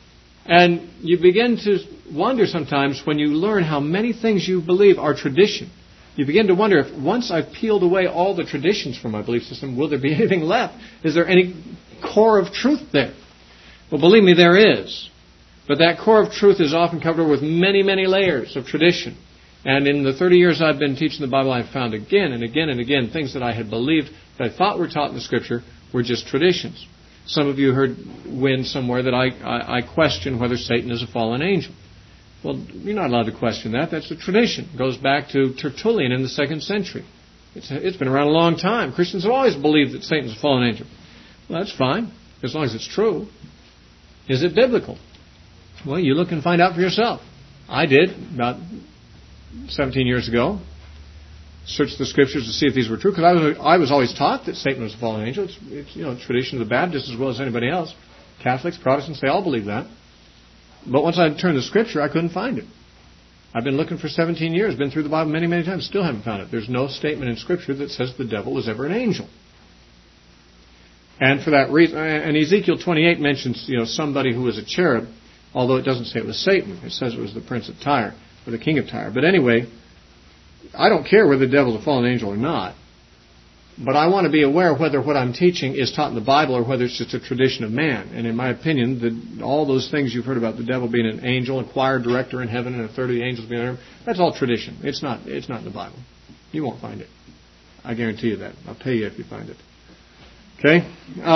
Speaker 2: And you begin to wonder sometimes when you learn how many things you believe are tradition. You begin to wonder if once I've peeled away all the traditions from my belief system, will there be anything left? Is there any core of truth there? Well, believe me, there is. But that core of truth is often covered with many, many layers of tradition. And in the 30 years I've been teaching the Bible, I've found again and again and again things that I had believed that I thought were taught in the Scripture were just traditions. Some of you heard wind somewhere that I question whether Satan is a fallen angel. Well, you're not allowed to question that. That's a tradition. It goes back to Tertullian in the 2nd century. It's been around a long time. Christians have always believed that Satan's a fallen angel. Well, that's fine, as long as it's true. Is it biblical? Well, you look and find out for yourself. I did about 17 years ago. Searched the Scriptures to see if these were true, because I was always taught that Satan was a fallen angel. It's tradition of the Baptists as well as anybody else. Catholics, Protestants, they all believe that. But once I turned to Scripture, I couldn't find it. I've been looking for 17 years, been through the Bible many, many times, still haven't found it. There's no statement in Scripture that says the devil was ever an angel. And for that reason, and Ezekiel 28 mentions somebody who was a cherub, although it doesn't say it was Satan. It says it was the prince of Tyre, or the king of Tyre. But anyway, I don't care whether the devil's a fallen angel or not. But I want to be aware whether what I'm teaching is taught in the Bible or whether it's just a tradition of man. And in my opinion, all those things you've heard about the devil being an angel, a choir director in heaven, and a third of the angels being on earth, that's all tradition. It's not in the Bible. You won't find it. I guarantee you that. I'll pay you if you find it. Okay?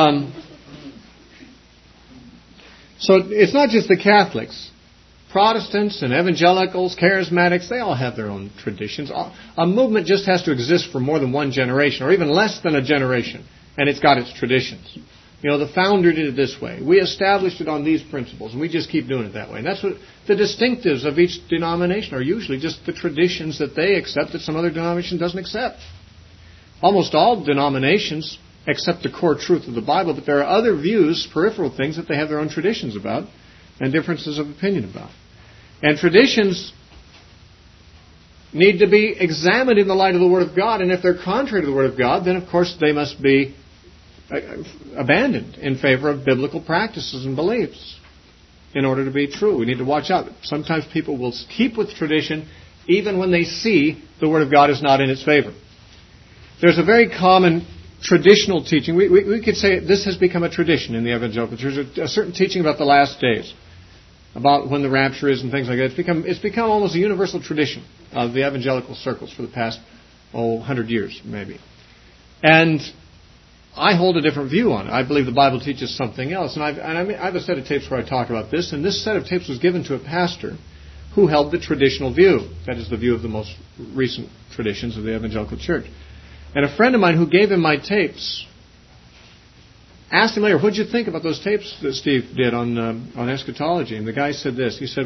Speaker 2: So it's not just the Catholics. Protestants and evangelicals, charismatics, they all have their own traditions. A movement just has to exist for more than one generation, or even less than a generation, and it's got its traditions. The founder did it this way. We established it on these principles, and we just keep doing it that way. And that's what the distinctives of each denomination are, usually just the traditions that they accept that some other denomination doesn't accept. Almost all denominations accept the core truth of the Bible, but there are other views, peripheral things, that they have their own traditions about and differences of opinion about. And traditions need to be examined in the light of the Word of God, and if they're contrary to the Word of God, then of course they must be abandoned in favor of biblical practices and beliefs in order to be true. We need to watch out. Sometimes people will keep with tradition even when they see the Word of God is not in its favor. There's a very common traditional teaching. We could say this has become a tradition in the evangelical church, a certain teaching about the last days, about when the rapture is and things like that. It's become almost a universal tradition of the evangelical circles for the past 100 years, maybe. And I hold a different view on it. I believe the Bible teaches something else. And I have a set of tapes where I talk about this, and this set of tapes was given to a pastor who held the traditional view. That is the view of the most recent traditions of the evangelical church. And a friend of mine who gave him my tapes asked him later, what did you think about those tapes that Steve did on eschatology? And the guy said this. He said,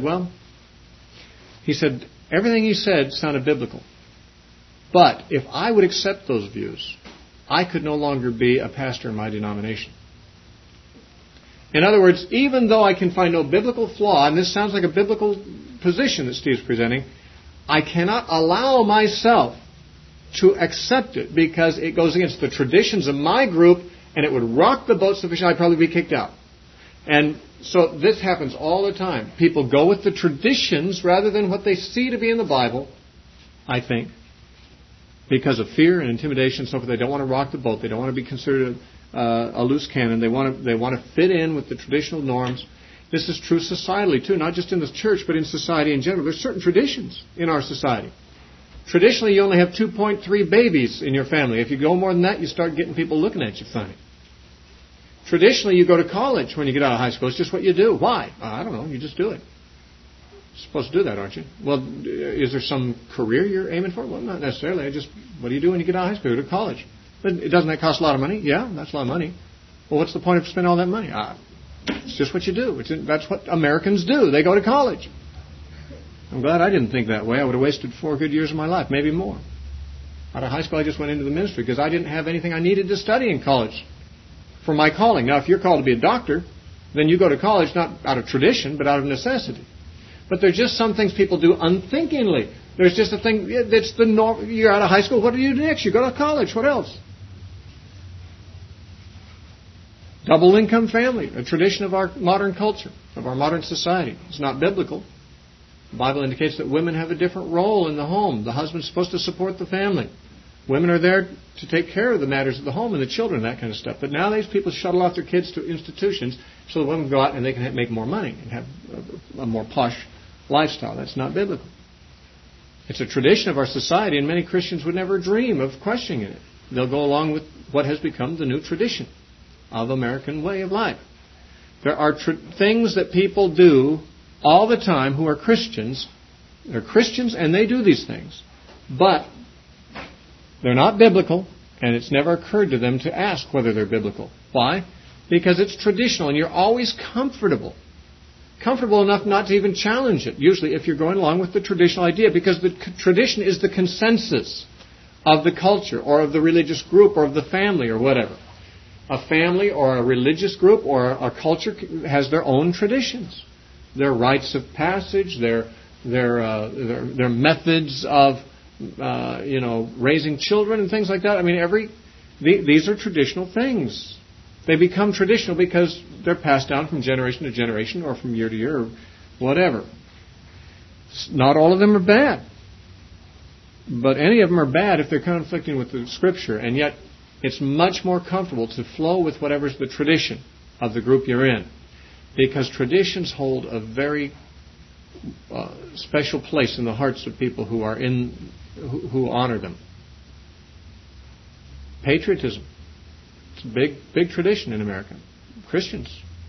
Speaker 2: everything he said sounded biblical. But if I would accept those views, I could no longer be a pastor in my denomination. In other words, even though I can find no biblical flaw, and this sounds like a biblical position that Steve's presenting, I cannot allow myself to accept it because it goes against the traditions of my group, and it would rock the boat sufficiently I'd probably be kicked out. And so this happens all the time. People go with the traditions rather than what they see to be in the Bible, I think, because of fear and intimidation and so forth. They don't want to rock the boat. They don't want to be considered a loose cannon. They want to fit in with the traditional norms. This is true societally too, not just in the church, but in society in general. There's certain traditions in our society. Traditionally, you only have 2.3 babies in your family. If you go more than that, you start getting people looking at you funny. Traditionally, you go to college when you get out of high school. It's just what you do. Why? I don't know. You just do it. You're supposed to do that, aren't you? Well, is there some career you're aiming for? Well, not necessarily. What do you do when you get out of high school? You go to college. But doesn't that cost a lot of money? Yeah, that's a lot of money. Well, what's the point of spending all that money? It's just what you do. That's what Americans do. They go to college. I'm glad I didn't think that way. I would have wasted 4 good years of my life, maybe more. Out of high school, I just went into the ministry because I didn't have anything I needed to study in college for my calling. Now, if you're called to be a doctor, then you go to college not out of tradition, but out of necessity. But there's just some things people do unthinkingly. There's just a thing that's the norm. You're out of high school. What do you do next? You go to college. What else? Double income family, a tradition of our modern culture, of our modern society. It's not biblical. The Bible indicates that women have a different role in the home. The husband's supposed to support the family. Women are there to take care of the matters of the home and the children, that kind of stuff. But nowadays people shuttle off their kids to institutions so the women go out and they can make more money and have a more posh lifestyle. That's not biblical. It's a tradition of our society, and many Christians would never dream of questioning it. They'll go along with what has become the new tradition of American way of life. There are things that people do all the time who are Christians. They're Christians and they do these things. But they're not biblical, and it's never occurred to them to ask whether they're biblical. Why? Because it's traditional, and you're always comfortable. Comfortable enough not to even challenge it, usually if you're going along with the traditional idea, because the tradition is the consensus of the culture, or of the religious group, or of the family, or whatever. A family, or a religious group, or a culture has their own traditions. Their rites of passage, their methods of raising children and things like that. I mean, these are traditional things. They become traditional because they're passed down from generation to generation or from year to year or whatever. Not all of them are bad. But any of them are bad if they're conflicting with the Scripture. And yet it's much more comfortable to flow with whatever's the tradition of the group you're in. Because traditions hold a very special place in the hearts of people who are who honor them. Patriotism. It's a big tradition in America. Christians.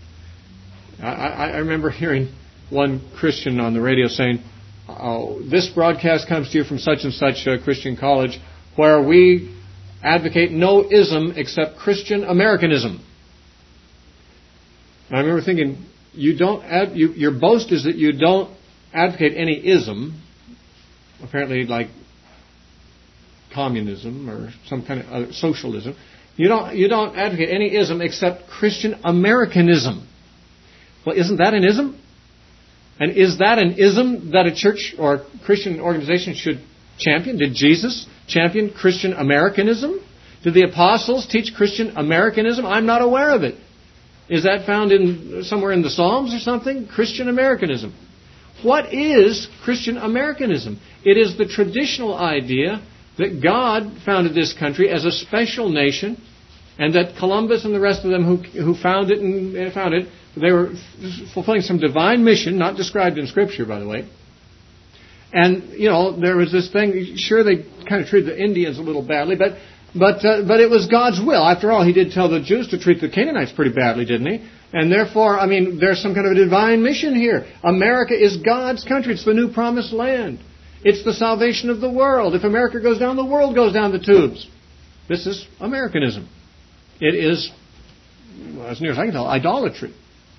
Speaker 2: I remember hearing one Christian on the radio saying, this broadcast comes to you from such and such a Christian college where we advocate no ism except Christian Americanism. And I remember thinking, your boast is that you don't advocate any ism, apparently like communism or some kind of other socialism. You don't advocate any ism except Christian Americanism. Well, isn't that an ism? And is that an ism that a church or a Christian organization should champion? Did Jesus champion Christian Americanism? Did the apostles teach Christian Americanism? I'm not aware of it. Is that found somewhere in the Psalms or something? Christian Americanism. What is Christian Americanism? It is the traditional idea that God founded this country as a special nation, and that Columbus and the rest of them who found it, they were fulfilling some divine mission, not described in Scripture, by the way. And, there was this thing, sure, they kind of treated the Indians a little badly, but it was God's will. After all, He did tell the Jews to treat the Canaanites pretty badly, didn't He? And therefore, there's some kind of a divine mission here. America is God's country. It's the new promised land. It's the salvation of the world. If America goes down, the world goes down the tubes. This is Americanism. It is, as near as I can tell, idolatry.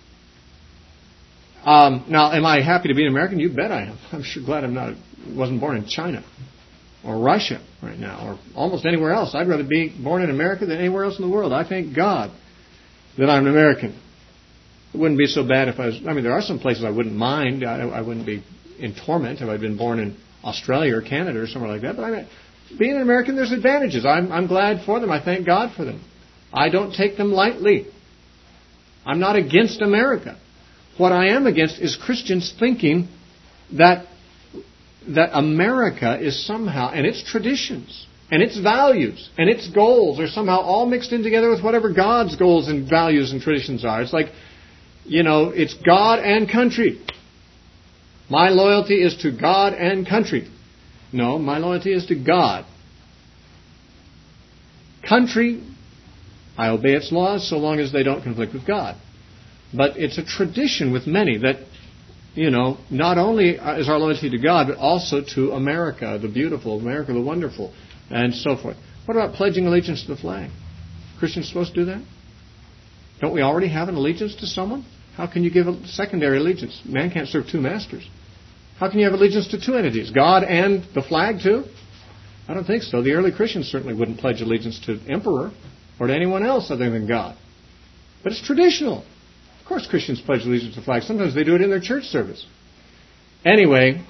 Speaker 2: Now, am I happy to be an American? You bet I am. I'm sure glad wasn't born in China or Russia right now or almost anywhere else. I'd rather be born in America than anywhere else in the world. I thank God that I'm an American. It wouldn't be so bad if there are some places I wouldn't mind. I wouldn't be in torment if I'd been born in Australia or Canada or somewhere like that. But being an American, there's advantages. I'm glad for them. I thank God for them. I don't take them lightly. I'm not against America. What I am against is Christians thinking that America is somehow, and its traditions, and its values, and its goals are somehow all mixed in together with whatever God's goals and values and traditions are. It's like, it's God and country. My loyalty is to God and country. No, my loyalty is to God. Country, I obey its laws so long as they don't conflict with God. But it's a tradition with many that, not only is our loyalty to God, but also to America, the beautiful, America, the wonderful, and so forth. What about pledging allegiance to the flag? Christians supposed to do that? Don't we already have an allegiance to someone? How can you give a secondary allegiance? Man can't serve two masters. How can you have allegiance to two entities? God and the flag too? I don't think so. The early Christians certainly wouldn't pledge allegiance to emperor or to anyone else other than God. But it's traditional. Of course Christians pledge allegiance to the flag. Sometimes they do it in their church service. Anyway,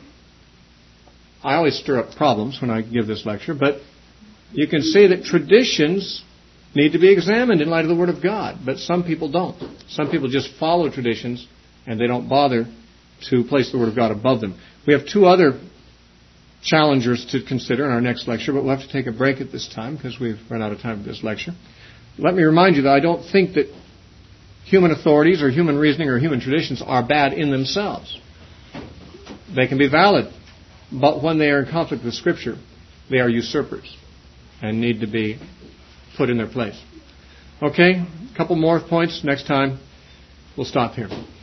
Speaker 2: I always stir up problems when I give this lecture, but you can see that traditions need to be examined in light of the Word of God. But some people don't. Some people just follow traditions and they don't bother to place the Word of God above them. We have two other challengers to consider in our next lecture, but we'll have to take a break at this time because we've run out of time for this lecture. Let me remind you that I don't think that human authorities or human reasoning or human traditions are bad in themselves. They can be valid, but when they are in conflict with Scripture, they are usurpers and need to be put in their place. Okay, a couple more points next time. We'll stop here.